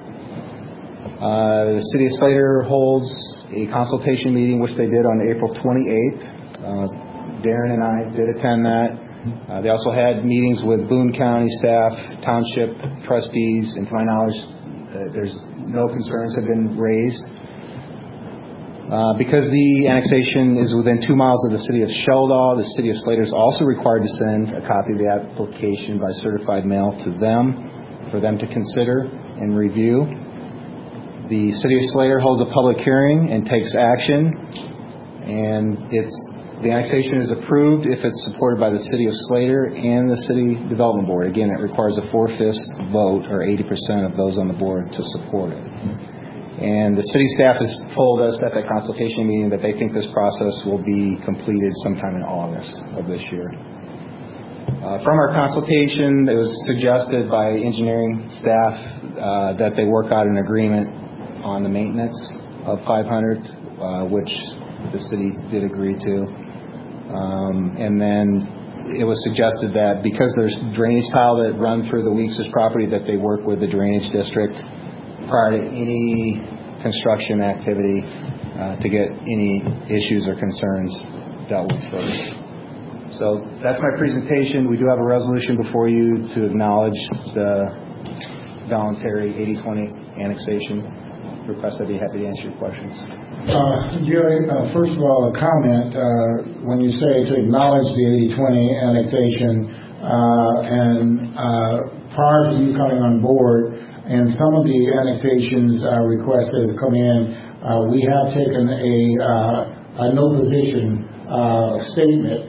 The city of Slater holds a consultation meeting, which they did on April 28th. Darren and I did attend that. They also had meetings with Boone County staff, township trustees, and to my knowledge, there's no concerns have been raised. Because the annexation is within 2 miles of the city of Sheldaw, the city of Slater is also required to send a copy of the application by certified mail to them for them to consider and review. The city of Slater holds a public hearing and takes action, and the annexation is approved if it's supported by the city of Slater and the city development board. Again, it requires a 4/5 vote, or 80% of those on the board, to support it. And the city staff has told us at that consultation meeting that they think this process will be completed sometime in August of this year. From our consultation, it was suggested by engineering staff that they work out an agreement on the maintenance of 500, which the city did agree to. And then it was suggested that because there's drainage tile that run through the Weeks' property, that they work with the drainage district prior to any construction activity to get any issues or concerns dealt with first. So that's my presentation. We do have a resolution before you to acknowledge the voluntary 80/20 annexation request. I'd be happy to answer your questions. Jerry, first of all, a comment. When you say to acknowledge the 80/20 annexation, and prior to you coming on board, and some of the annexations requests that have come in, we have taken a no position statement.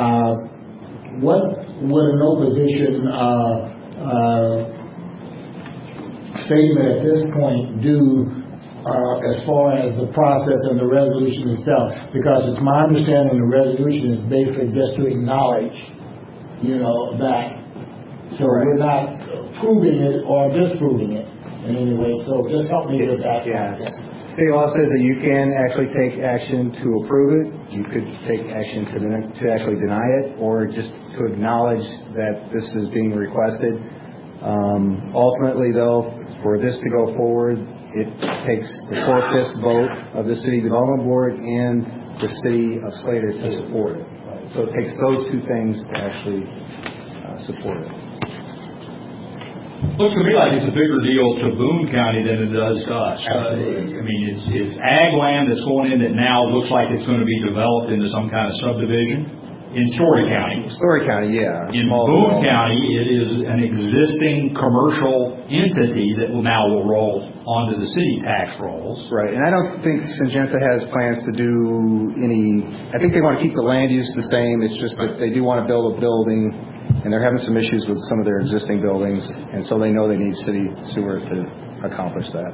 What would a no position statement at this point do as far as the process and the resolution itself? Because it's my understanding the resolution is basically just to acknowledge, that. So we're not proving it or disproving it in any way. So just help me with that. Yes. State law says that you can actually take action to approve it. You could take action to actually deny it, or just to acknowledge that this is being requested. Ultimately, though, for this to go forward, it takes the 4/5 vote of the city development board and the city of Slater to support it. So it takes those two things to actually support it. Looks to me like it's a bigger deal to Boone County than it does to us. It's ag land that's going in that now looks like it's going to be developed into some kind of subdivision in Story County. Story County, yeah. In Boone County, it is an existing commercial entity that will roll onto the city tax rolls. Right, and I don't think Syngenta has plans to do any. I think they want to keep the land use the same. It's just that they do want to build a building, and they're having some issues with some of their existing buildings, and so they know they need city sewer to accomplish that.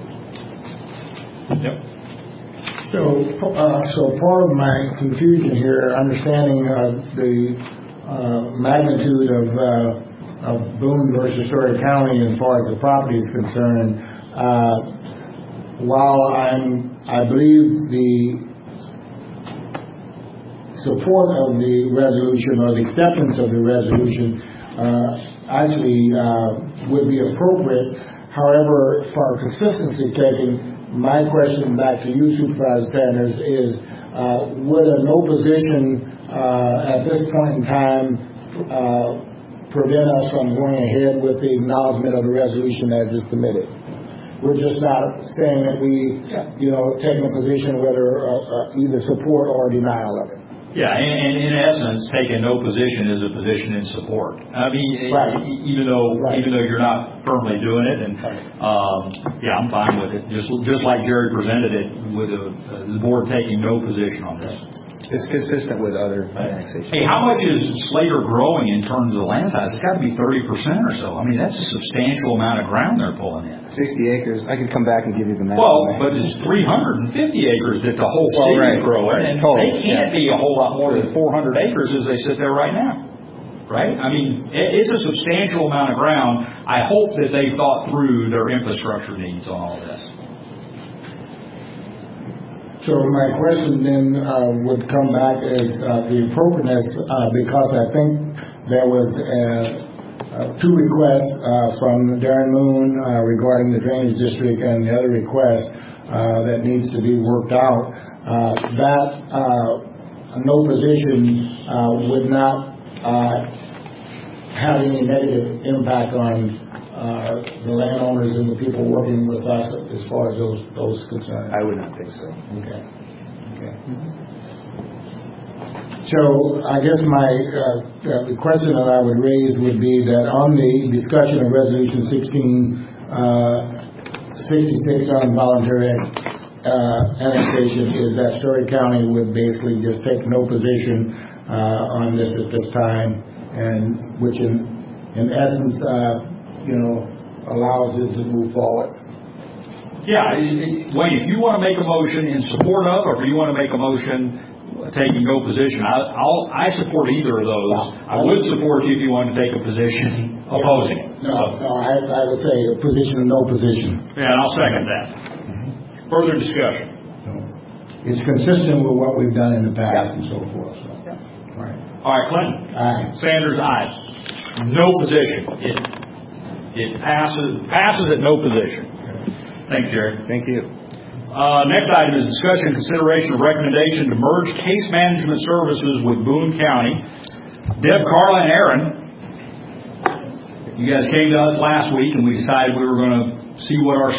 Yep. So part of my confusion here, understanding the magnitude of Boone versus Story County as far as the property is concerned, while I believe the support of the resolution or the acceptance of the resolution actually would be appropriate. However, for consistency's sake, my question back to you, Supervisor Sanders, is would a no position at this point in time prevent us from going ahead with the acknowledgement of the resolution as is submitted? We're just not saying that we, taking a position whether either support or denial of it. Yeah, and in essence, taking no position is a position in support. Right. Even though you're not firmly doing it, and I'm fine with it. Just like Jerry presented it, with the board taking no position on this. It's consistent with other annexations. Hey, how much is Slater growing in terms of the land size? It's got to be 30% or so. I mean, that's a substantial amount of ground they're pulling in. 60 acres. I can come back and give you the map. Well, but it's 350 acres that the whole city is growing, and they can't be a whole lot more than 400 acres as they sit there right now. Right? I mean, it's a substantial amount of ground. I hope that they thought through their infrastructure needs on all this. So my question then would come back as the appropriateness, because I think there was two requests from Darren Moon regarding the drainage district, and the other request that needs to be worked out. No position would not have any negative impact on the landowners and the people working with us as far as those concerned. I would not think so. Okay. So I guess the question that I would raise would be that on the discussion of Resolution 1666 on voluntary annexation, is that Story County would basically just take no position on this at this time, and which in essence allows it to move forward. Yeah, Wayne, if you want to make a motion in support of, or if you want to make a motion taking no position, I support either of those. I would support you if you wanted to take a position opposing it. No, I would say a position or no position. Yeah, and I'll second that. Further discussion. No. It's consistent with what we've done in the past and so forth. So. All right, Clinton. Aye. Sanders, aye. No position. It passes at no position. Thanks, Jerry. Thank you. Next item is discussion and consideration of recommendation to merge case management services with Boone County. Deb, Carla, and Aaron, you guys came to us last week, and we decided we were going to see what our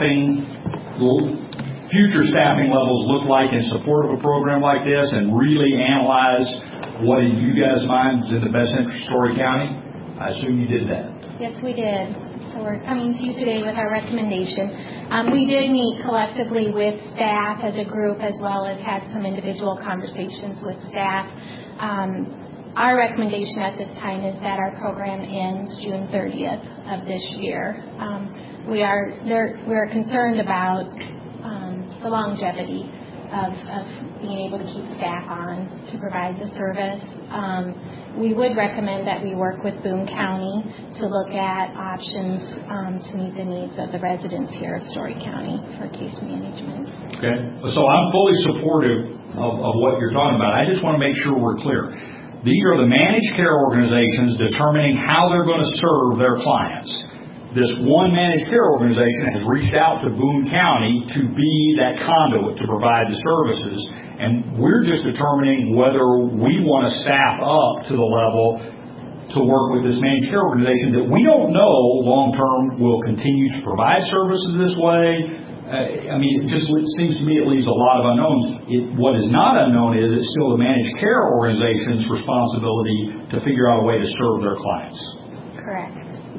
future staffing levels look like in support of a program like this, and really analyze what in you guys' minds is in the best interest of Story County. I assume you did that. Yes, we did. So we're coming to you today with our recommendation. We did meet collectively with staff as a group, as well as had some individual conversations with staff. Our recommendation at this time is that our program ends June 30th of this year. We are concerned about the longevity of being able to keep staff on to provide the service. We would recommend that we work with Boone County to look at options to meet the needs of the residents here of Story County for case management. Okay. So I'm fully supportive of what you're talking about. I just want to make sure we're clear. These are the managed care organizations determining how they're going to serve their clients. This one managed care organization has reached out to Boone County to be that conduit to provide the services, and we're just determining whether we want to staff up to the level to work with this managed care organization that we don't know long term will continue to provide services this way. It seems to me it leaves a lot of unknowns. What is not unknown is it's still the managed care organization's responsibility to figure out a way to serve their clients. Correct.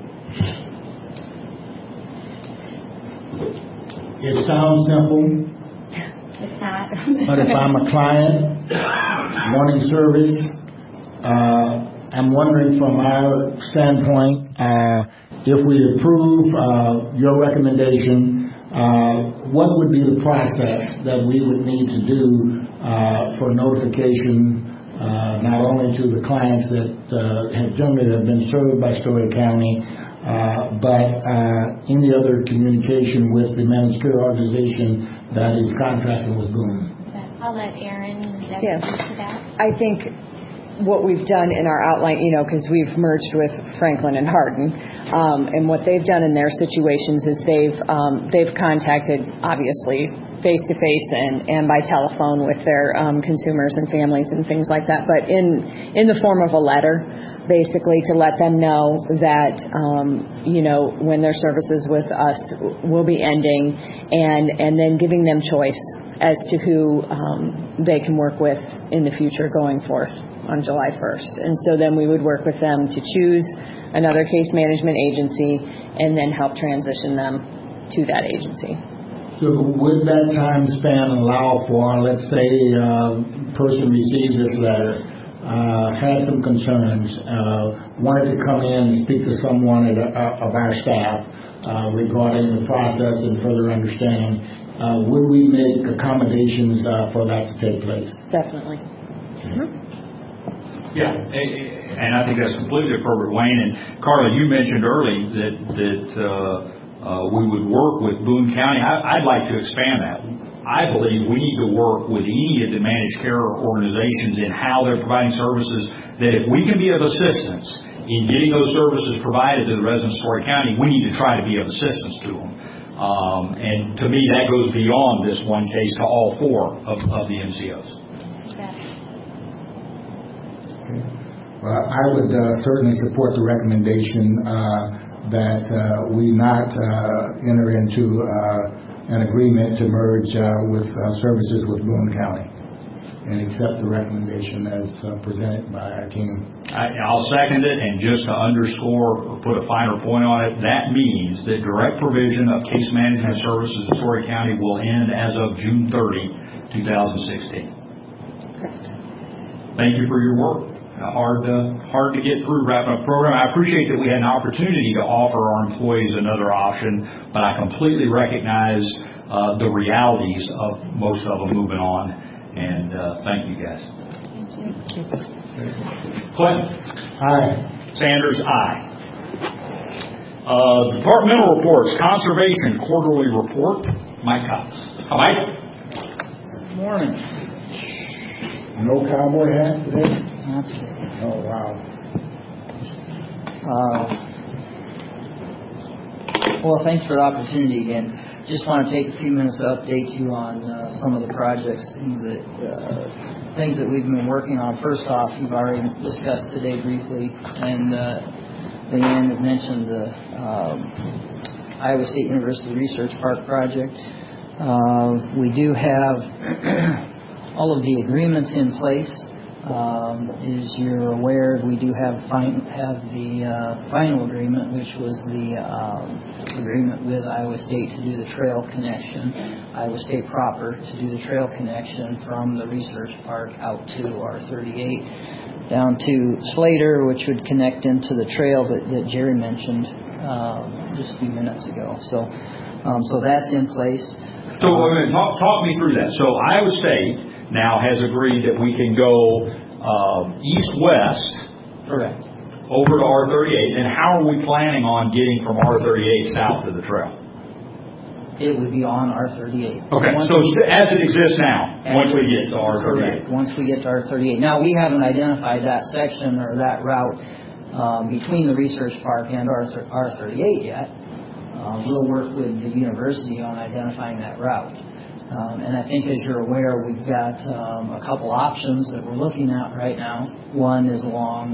It sounds simple. It's not. But if I'm a client wanting service, I'm wondering from our standpoint, if we approve your recommendation, what would be the process that we would need to do for notification, not only to the clients that have been served by Story County, but any other communication with the managed care organization that is contracting with Boone? I'll let Aaron speak to that. I think what we've done in our outline, because we've merged with Franklin and Hardin, and what they've done in their situations is they've contacted, obviously, face-to-face and by telephone with their consumers and families and things like that, but in the form of a letter, basically to let them know that, when their services with us will be ending, and then giving them choice as to who they can work with in the future going forth on July 1st. And so then we would work with them to choose another case management agency and then help transition them to that agency. So would that time span allow for, let's say, person received this letter, had some concerns, wanted to come in and speak to someone of our staff regarding the process and further understanding, would we make accommodations for that to take place? Definitely. Yeah, and I think that's completely appropriate, Wayne. And Carla, you mentioned early that we would work with Boone County. I'd like to expand that. I believe we need to work with any of the managed care organizations in how they're providing services, that if we can be of assistance in getting those services provided to the residents of Story County, we need to try to be of assistance to them. And to me, that goes beyond this one case to all four of the MCOs. Well, I would certainly support the recommendation that we not enter into an agreement to merge with services with Boone County, and accept the recommendation as presented by our team. I'll second it, and just to underscore or put a finer point on it, that means that direct provision of case management services in Story County will end as of June 30, 2016. Correct. Thank you for your work. Hard to get through wrapping up the program. I appreciate that we had an opportunity to offer our employees another option, but I completely recognize the realities of most of them moving on. And thank you, guys. Thank you. Clinton? Aye. Sanders, aye. Departmental reports. Conservation quarterly report. Mike Cox. Mike? Good morning. No cowboy hat today? That's good. Oh, wow. Well, thanks for the opportunity again. Just want to take a few minutes to update you on some of the projects and the things that we've been working on. First off, you've already discussed today briefly, and Leanne had mentioned the Iowa State University Research Park project. We do have all of the agreements in place. As you're aware, we do have the final agreement, which was the agreement with Iowa State to do the trail connection, Iowa State proper to do the trail connection from the research park out to R38 down to Slater, which would connect into the trail that Jerry mentioned just a few minutes ago. So that's in place. So talk me through that. So Iowa State now has agreed that we can go east-west, correct, over to R38. And how are we planning on getting from R38 south to the trail? It would be on R38. Okay, so as it exists now, once we get to R38. Correct, once we get to R38. Now, we haven't identified that section or that route between the research park and R38 yet. We'll work with the university on identifying that route. And I think, as you're aware, we've got a couple options that we're looking at right now. One is along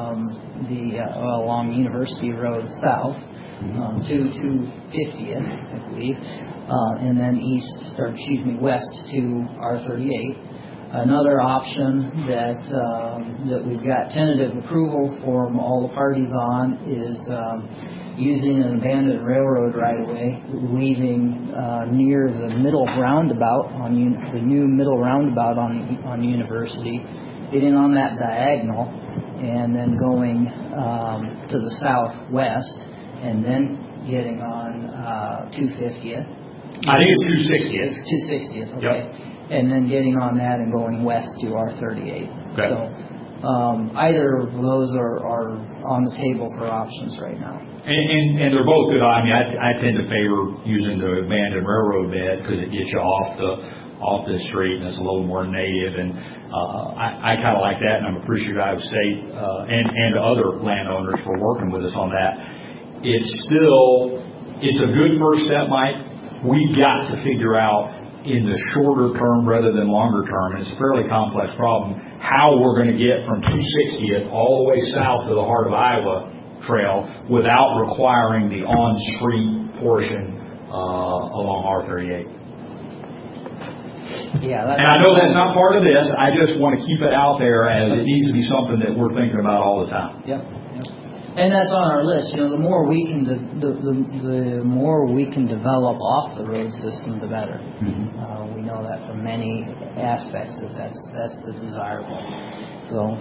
along University Road South to 50th, I believe, and then west to R38. Another option that we've got tentative approval from all the parties on is using an abandoned railroad right-of-way, leaving near the middle roundabout the new middle roundabout on University, getting on that diagonal, and then going to the southwest, and then getting on 250th. I think it's 260th. 260th, okay. Yep. And then getting on that and going west to R38. Okay. So either of those are on the table for options right now. And they're both good. I mean, I tend to favor using the abandoned railroad bed because it gets you off the street and it's a little more native. And I kind of like that, and I'm appreciative of Iowa State and other landowners for working with us on that. It's a good first step, Mike. We've got to figure out in the shorter term rather than longer term, and it's a fairly complex problem, how we're going to get from 260th all the way south to the Heart of Iowa Trail without requiring the on-street portion along R38. Yeah, and I know that's not part of this. I just want to keep it out there as it needs to be something that we're thinking about all the time. Yep. And that's on our list. The more we can the more we can develop off the road system, the better. We know that from many aspects that's the desirable. So,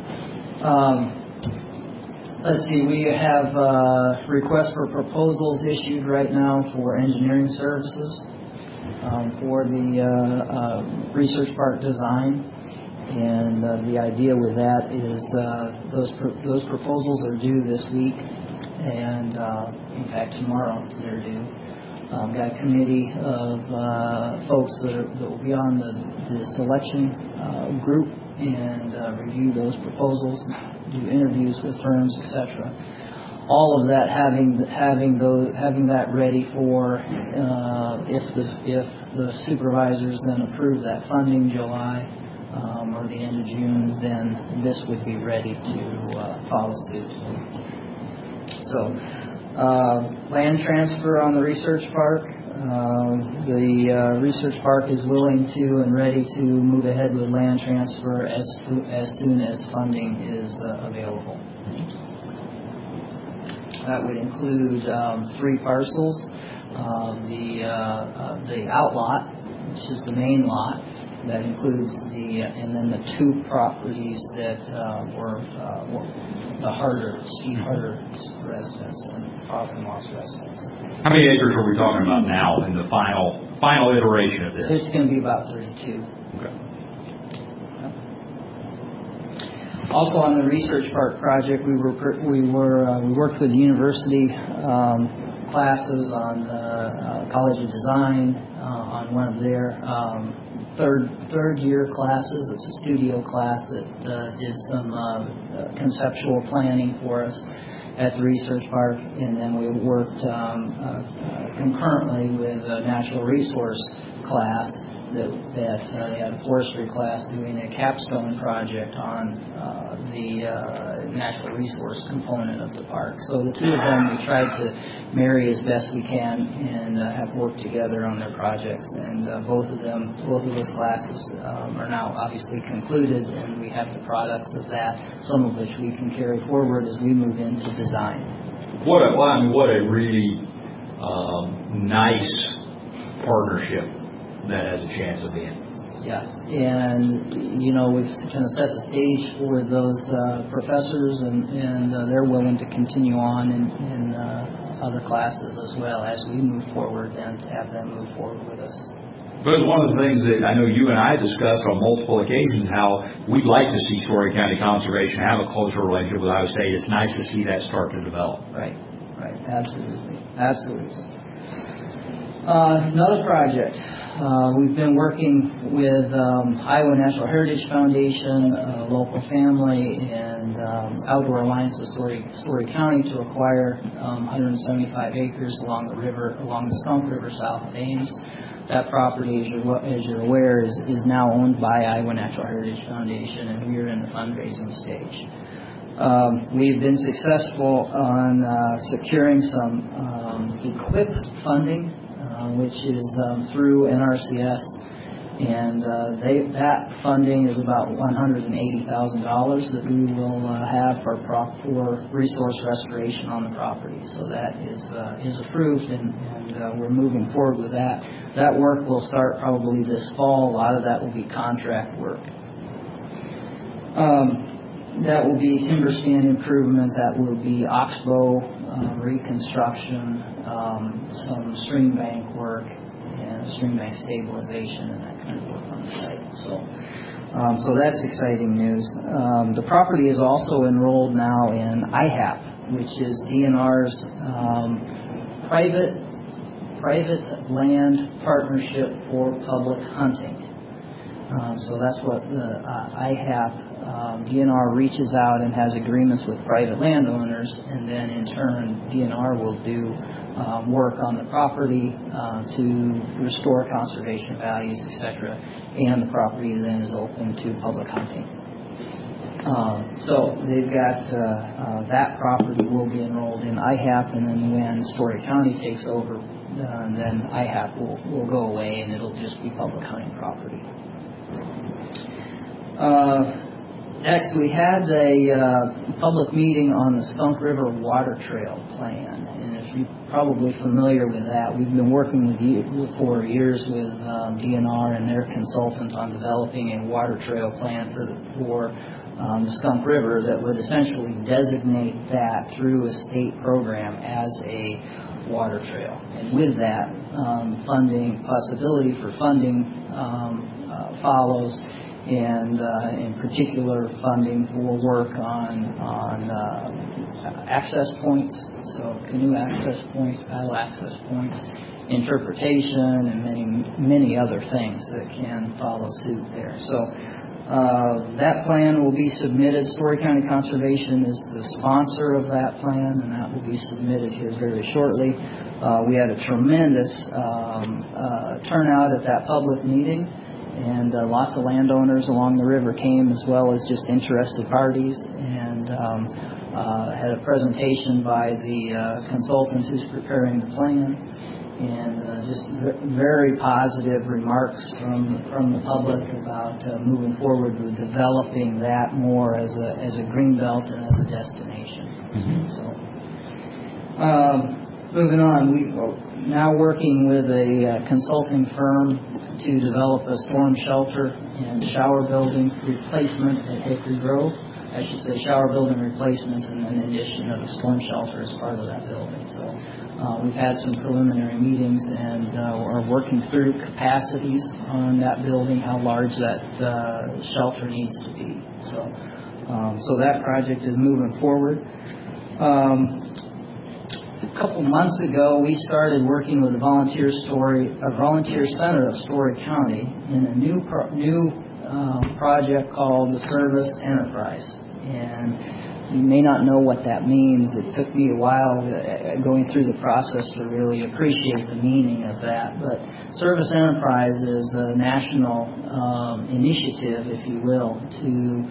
let's see. We have requests for proposals issued right now for engineering services for the research park design. And the idea with that is those proposals are due this week, and in fact tomorrow they're due. Got a committee of folks that will be on the selection group and review those proposals, do interviews with firms, etc. All of that having that ready for if the supervisors then approve that funding July. Or the end of June, then this would be ready to follow suit. So, land transfer on the research park. The research park is willing to and ready to move ahead with land transfer as soon as funding is available. That would include 3 parcels. The outlot, which is the main lot. That includes and then the 2 properties that were the Steve Harder's residence and Father-in-law's residence. How many acres are we talking about now in the final iteration of this? It's going to be about 32. Okay. Also on the research park project, we worked with the university classes on College of Design on one of their third year classes. It's a studio class that did some conceptual planning for us at the research park, and then we worked concurrently with a natural resource class that they had a forestry class doing a capstone project on the natural resource component of the park. So the 2 of them we tried to marry as best we can and have worked together on their projects. And both of those classes are now obviously concluded, and we have the products of that, some of which we can carry forward as we move into design. What a really nice partnership that has a chance of being. Yes, and we've kind of set the stage for those professors, and they're willing to continue on in other classes as well as we move forward, and to have them move forward with us. But it's one of the things that I know you and I discussed on multiple occasions, how we'd like to see Story County Conservation have a closer relationship with Iowa State. It's nice to see that start to develop. Right, absolutely. Another project. We've been working with Iowa Natural Heritage Foundation, local family, and Outdoor Alliance of Story County to acquire 175 acres along the Skunk River south of Ames. That property, as you're aware, is now owned by Iowa Natural Heritage Foundation, and we're in the fundraising stage. We've been successful on securing some EQIP funding, which is through NRCS, and that funding is about $180,000 that we will have for resource restoration on the property. So that is approved, and we're moving forward with that. That work will start probably this fall. A lot of that will be contract work. That will be timber stand improvement. That will be oxbow reconstruction, some stream bank work, and stream bank stabilization, and that kind of work on the site. So that's exciting news. The property is also enrolled now in IHAP, which is DNR's private land partnership for public hunting. So that's what the IHAP. DNR reaches out and has agreements with private landowners, and then in turn DNR will do work on the property to restore conservation values, etc. And the property then is open to public hunting. So they've got that property will be enrolled in IHAP, and then when Story County takes over, then IHAP will go away, and it'll just be public hunting property. Next, we had a public meeting on the Skunk River Water Trail Plan, and if you're probably familiar with that, we've been working with you for years with DNR and their consultant on developing a water trail plan for the Skunk River that would essentially designate that through a state program as a water trail. And with that, possibility for funding follows, and in particular funding for work on access points, so canoe access points, paddle access points, interpretation, and many other things that can follow suit there. So that plan will be submitted. Story County Conservation is the sponsor of that plan, and that will be submitted here very shortly. We had a tremendous turnout at that public meeting, and lots of landowners along the river came, as well as just interested parties, and had a presentation by the consultant who's preparing the plan, and just very positive remarks from the public about moving forward with developing that more as a green belt and as a destination. So moving on, we're now working with a consulting firm to develop a storm shelter and shower building replacement at Hickory Grove. I should say shower building replacement and an addition of a storm shelter as part of that building. So we've had some preliminary meetings and are working through capacities on that building, how large that shelter needs to be. So that project is moving forward. A couple months ago, we started working with the Volunteer Center of Story County in a new project called the Service Enterprise. And you may not know what that means. It took me a while going through the process to really appreciate the meaning of that. But Service Enterprise is a national initiative, if you will, to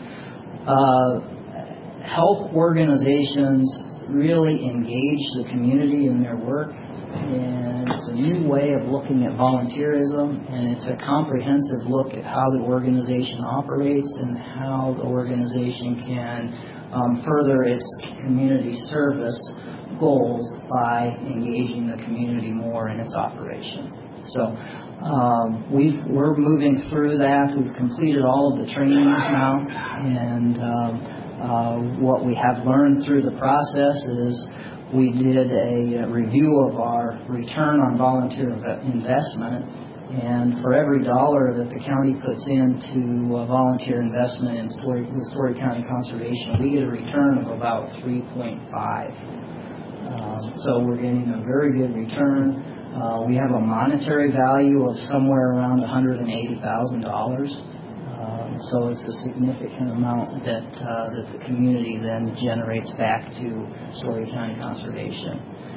help organizations really engage the community in their work. And it's a new way of looking at volunteerism, and it's a comprehensive look at how the organization operates and how the organization can further its community service goals by engaging the community more in its operation. So we're moving through that. We've completed all of the trainings now, and what we have learned through the process is we did a review of our return on volunteer investment, and for every dollar that the county puts into volunteer investment in Story County Conservation, we get a return of about 3.5. So we're getting a very good return. We have a monetary value of somewhere around $180,000. So it's a significant amount that the community then generates back to Story County Conservation.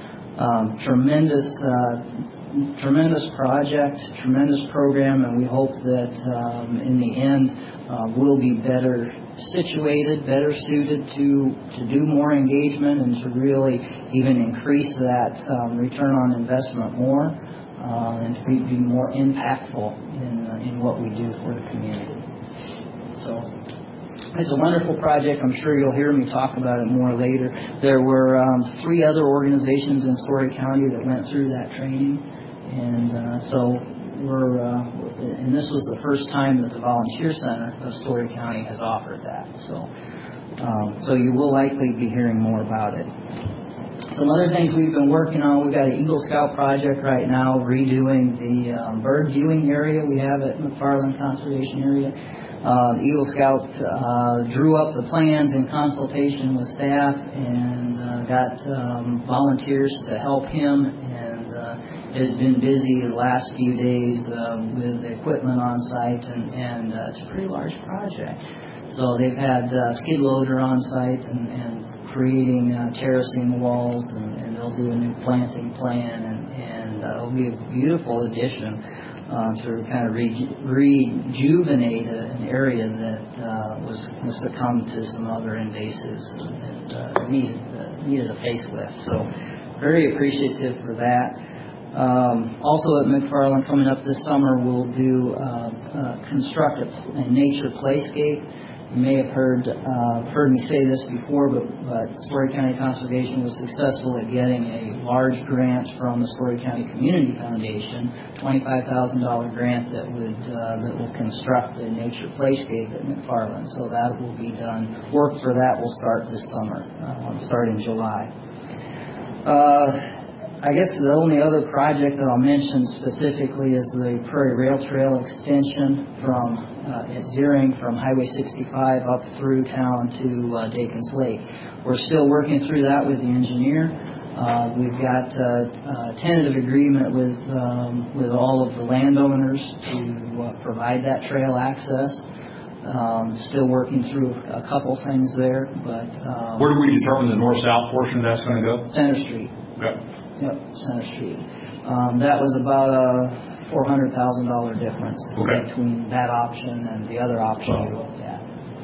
Tremendous project, tremendous program, and we hope that in the end we'll be better situated, better suited to do more engagement and to really even increase that return on investment more and to be more impactful in what we do for the community. So it's a wonderful project. I'm sure you'll hear me talk about it more later. There were 3 other organizations in Story County that went through that training, and so and this was the first time that the Volunteer Center of Story County has offered that. So you will likely be hearing more about it. Some other things we've been working on, we've got an Eagle Scout project right now, redoing the bird viewing area we have at McFarland Conservation Area. The Eagle Scout drew up the plans in consultation with staff and got volunteers to help him, and has been busy the last few days with the equipment on site, and it's a pretty large project. So they've had skid loader on site and creating terracing walls, and they'll do a new planting plan, and it'll be a beautiful addition to kind of rejuvenate an area that was succumbed to some other invasives and needed a facelift. So very appreciative for that. Also at McFarland, coming up this summer, we'll construct a nature playscape. You may have heard me say this before, but Story County Conservation was successful at getting a large grant from the Story County Community Foundation, $25,000 grant that will construct a nature playscape at McFarland. So that will be done. Work for that will start this summer, start in July. I guess the only other project that I'll mention specifically is the Prairie Rail Trail extension at Zeering from Highway 65 up through town to Dakins Lake. We're still working through that with the engineer. We've got a tentative agreement with all of the landowners to provide that trail access. Still working through a couple things there, but where do we determine the north-south portion that's going to go? Center Street. Yep, Center Street. That was about a $400,000 difference between that option and the other option we looked at.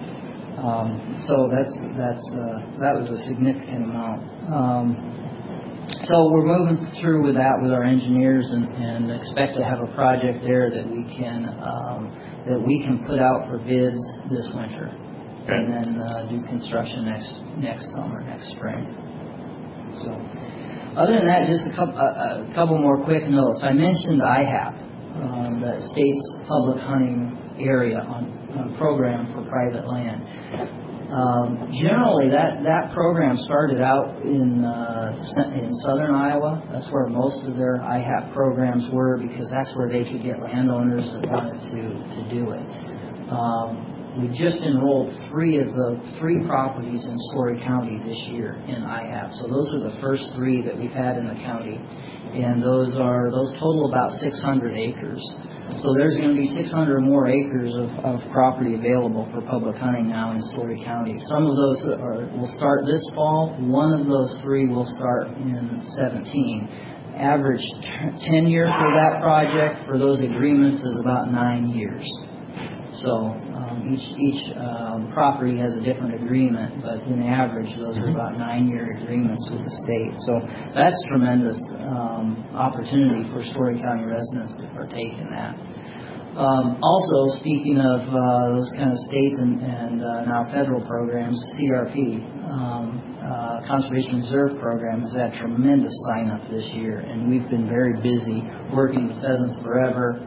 So that was a significant amount. So we're moving through with that with our engineers and expect to have a project there that we can put out for bids this winter, and then do construction next summer, next spring. So. Other than that, just a couple more quick notes. I mentioned IHAP, the state's public hunting area on program for private land. Generally, that program started out in southern Iowa. That's where most of their IHAP programs were, because that's where they could get landowners that wanted to do it. We just enrolled 3 of the 3 properties in Story County this year in IHAP. So those are the first 3 that we've had in the county, and those total about 600 acres. So there's going to be 600 more acres of property available for public hunting now in Story County. Some of those will start this fall. One of those 3 will start in 17. Average tenure for that project for those agreements is about 9 years. So each property has a different agreement, but in average, those are about 9-year agreements with the state. So that's tremendous opportunity for Story County residents to partake in that. Also, speaking of those kind of state and now federal programs, CRP, Conservation Reserve Program, has had tremendous sign-up this year, and we've been very busy working with Pheasants Forever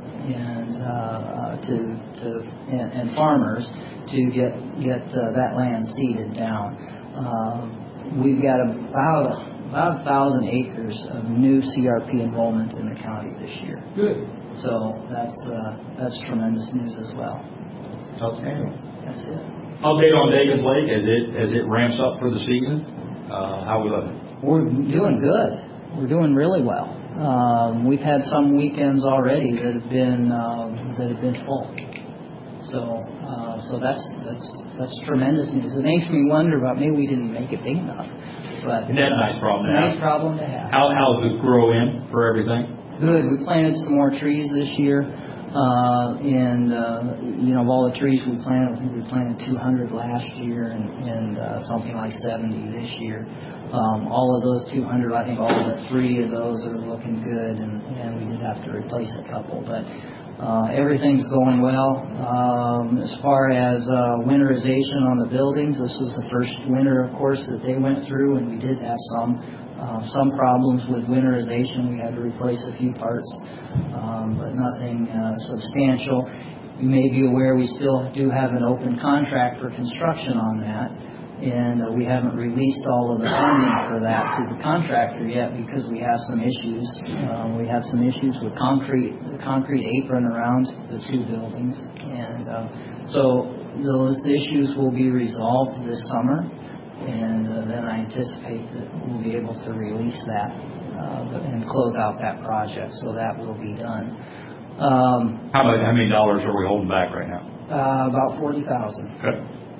and farmers to get that land seeded down. We've got about 1,000 acres of new CRP enrollment in the county this year. Good. So that's tremendous news as well. Outstanding. That's it. Update on Dakins Lake as it ramps up for the season. How we looking? We're doing good. We're doing really well. We've had some weekends already that have been full. So that's tremendous news. It makes me wonder about maybe we didn't make it big enough. But isn't that a nice problem to have? Nice problem to have. How's the grow in for everything? Good. We planted some more trees this year, and of all the trees we planted, I think we planted 200 last year and something like 70 this year. All of those 200, I think all but 3 of those are looking good, and we just have to replace a couple. But everything's going well. As far as winterization on the buildings, this was the first winter, of course, that they went through, and we did have some problems with winterization. We had to replace a few parts, but nothing substantial. You may be aware we still do have an open contract for construction on that, and we haven't released all of the funding for that to the contractor yet because we have some issues. We have some issues with the concrete apron around the 2 buildings, and so those issues will be resolved this summer. And then I anticipate that we'll be able to release that and close out that project. So that will be done. How many dollars are we holding back right now? About $40,000. Okay.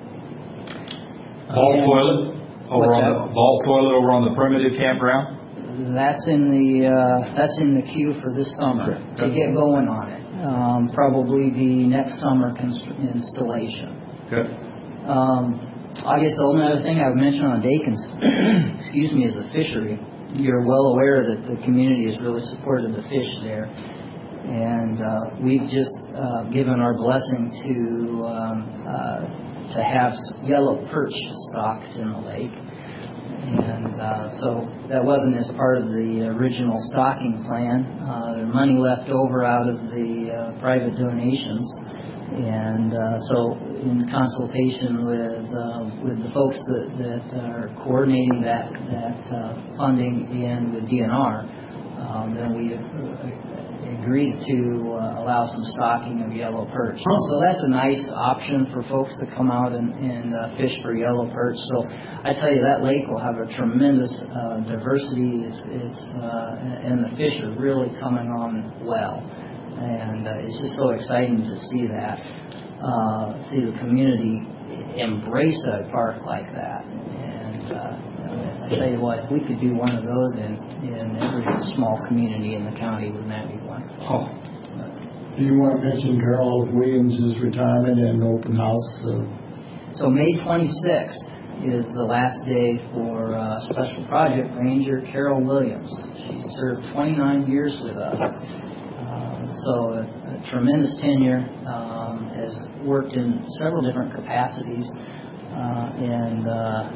Vault toilet over on the primitive campground. That's in the queue for this summer to get going on it. Probably the next summer installation. Okay. I guess the only other thing I would mention on Dakins, is the fishery. You're well aware that the community has really supported the fish there, and we've just given our blessing to have yellow perch stocked in the lake. And so that wasn't as part of the original stocking plan. The money left over out of the private donations. And so in consultation with the folks that are coordinating that funding and with DNR, then we agreed to allow some stocking of yellow perch. So that's a nice option for folks to come out and fish for yellow perch. So I tell you, that lake will have a tremendous diversity. And the fish are really coming on well. And it's just so exciting to see that, see the community embrace a park like that. And I tell you what, if we could do one of those in every small community in the county, wouldn't that be wonderful? Oh. Do you want to mention Carol Williams' retirement and open house? So May 26th is the last day for Special Project Ranger Carol Williams. She served 29 years with us. So a tremendous tenure, has worked in several different capacities, and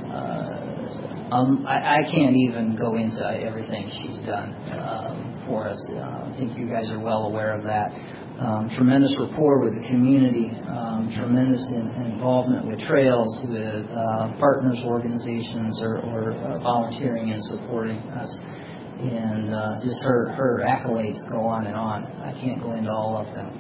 I can't even go into everything she's done for us. I think you guys are well aware of that. Tremendous rapport with the community, tremendous involvement with trails, with partners organizations, or volunteering and supporting us. And just her accolades go on and on. I can't go into all of them.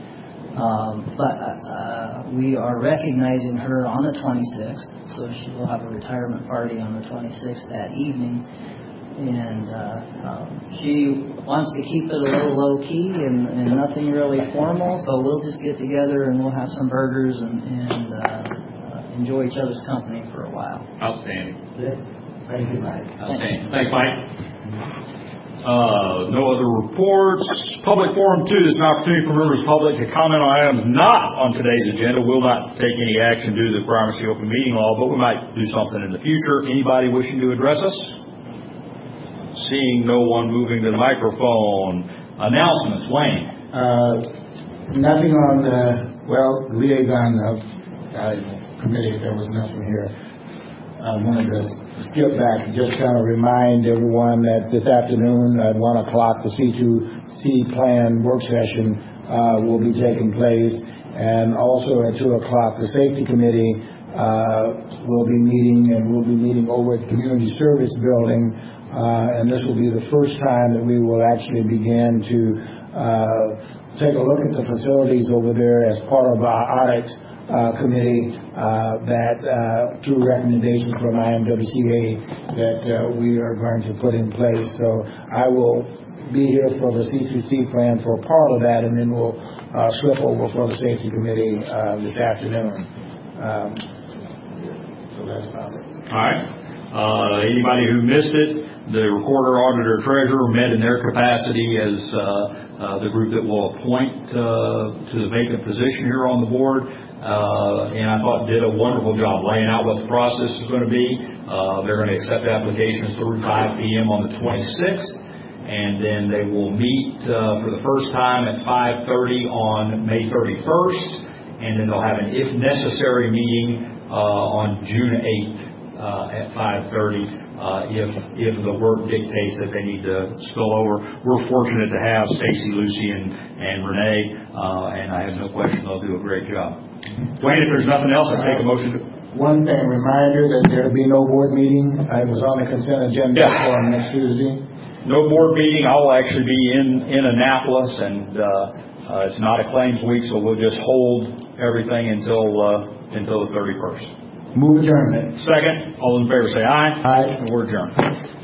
But we are recognizing her on the 26th, so she will have a retirement party on the 26th that evening. And she wants to keep it a little low-key and nothing really formal, so we'll just get together and we'll have some burgers and enjoy each other's company for a while. Outstanding. Thank you, Mike. Outstanding. Thanks, Mike. No other reports. Public Forum 2 is an opportunity for members of the public to comment on items not on today's agenda. We'll not take any action due to the privacy open meeting law, but we might do something in the future. Anybody wishing to address us? Seeing no one moving to the microphone. Announcements. Wayne. Nothing on the, liaison committee. There was nothing here. I wanted to skip back and just kind of remind everyone that this afternoon at 1 o'clock the C2C plan work session will be taking place, and also at 2 o'clock the safety committee will be meeting, and we'll be meeting over at the community service building, and this will be the first time that we will actually begin to take a look at the facilities over there as part of our audit committee that through recommendation from IMWCA that we are going to put in place. So I will be here for the C2C plan for a part of that, and then we'll slip over for the safety committee this afternoon. So that's about it. All right. Anybody who missed it, the recorder, auditor, treasurer met in their capacity as the group that will appoint to the vacant position here on the board. And I thought did a wonderful job laying out what the process is going to be. They're going to accept applications through 5 p.m. on the 26th, and then they will meet for the first time at 5:30 on May 31st, and then they'll have an if necessary meeting on June 8th at 5:30. If the work dictates that they need to spill over. We're fortunate to have Stacy, Lucy, and Renee, and I have no question they'll do a great job. Wayne, if there's nothing else, I'll take a motion to... One thing, reminder that there'll be no board meeting. It was on the consent agenda for next Tuesday. No board meeting. I'll actually be in Annapolis, and it's not a claims week, so we'll just hold everything until the 31st. Move adjournment. Second. All in favor say aye. Aye. And we're adjourned.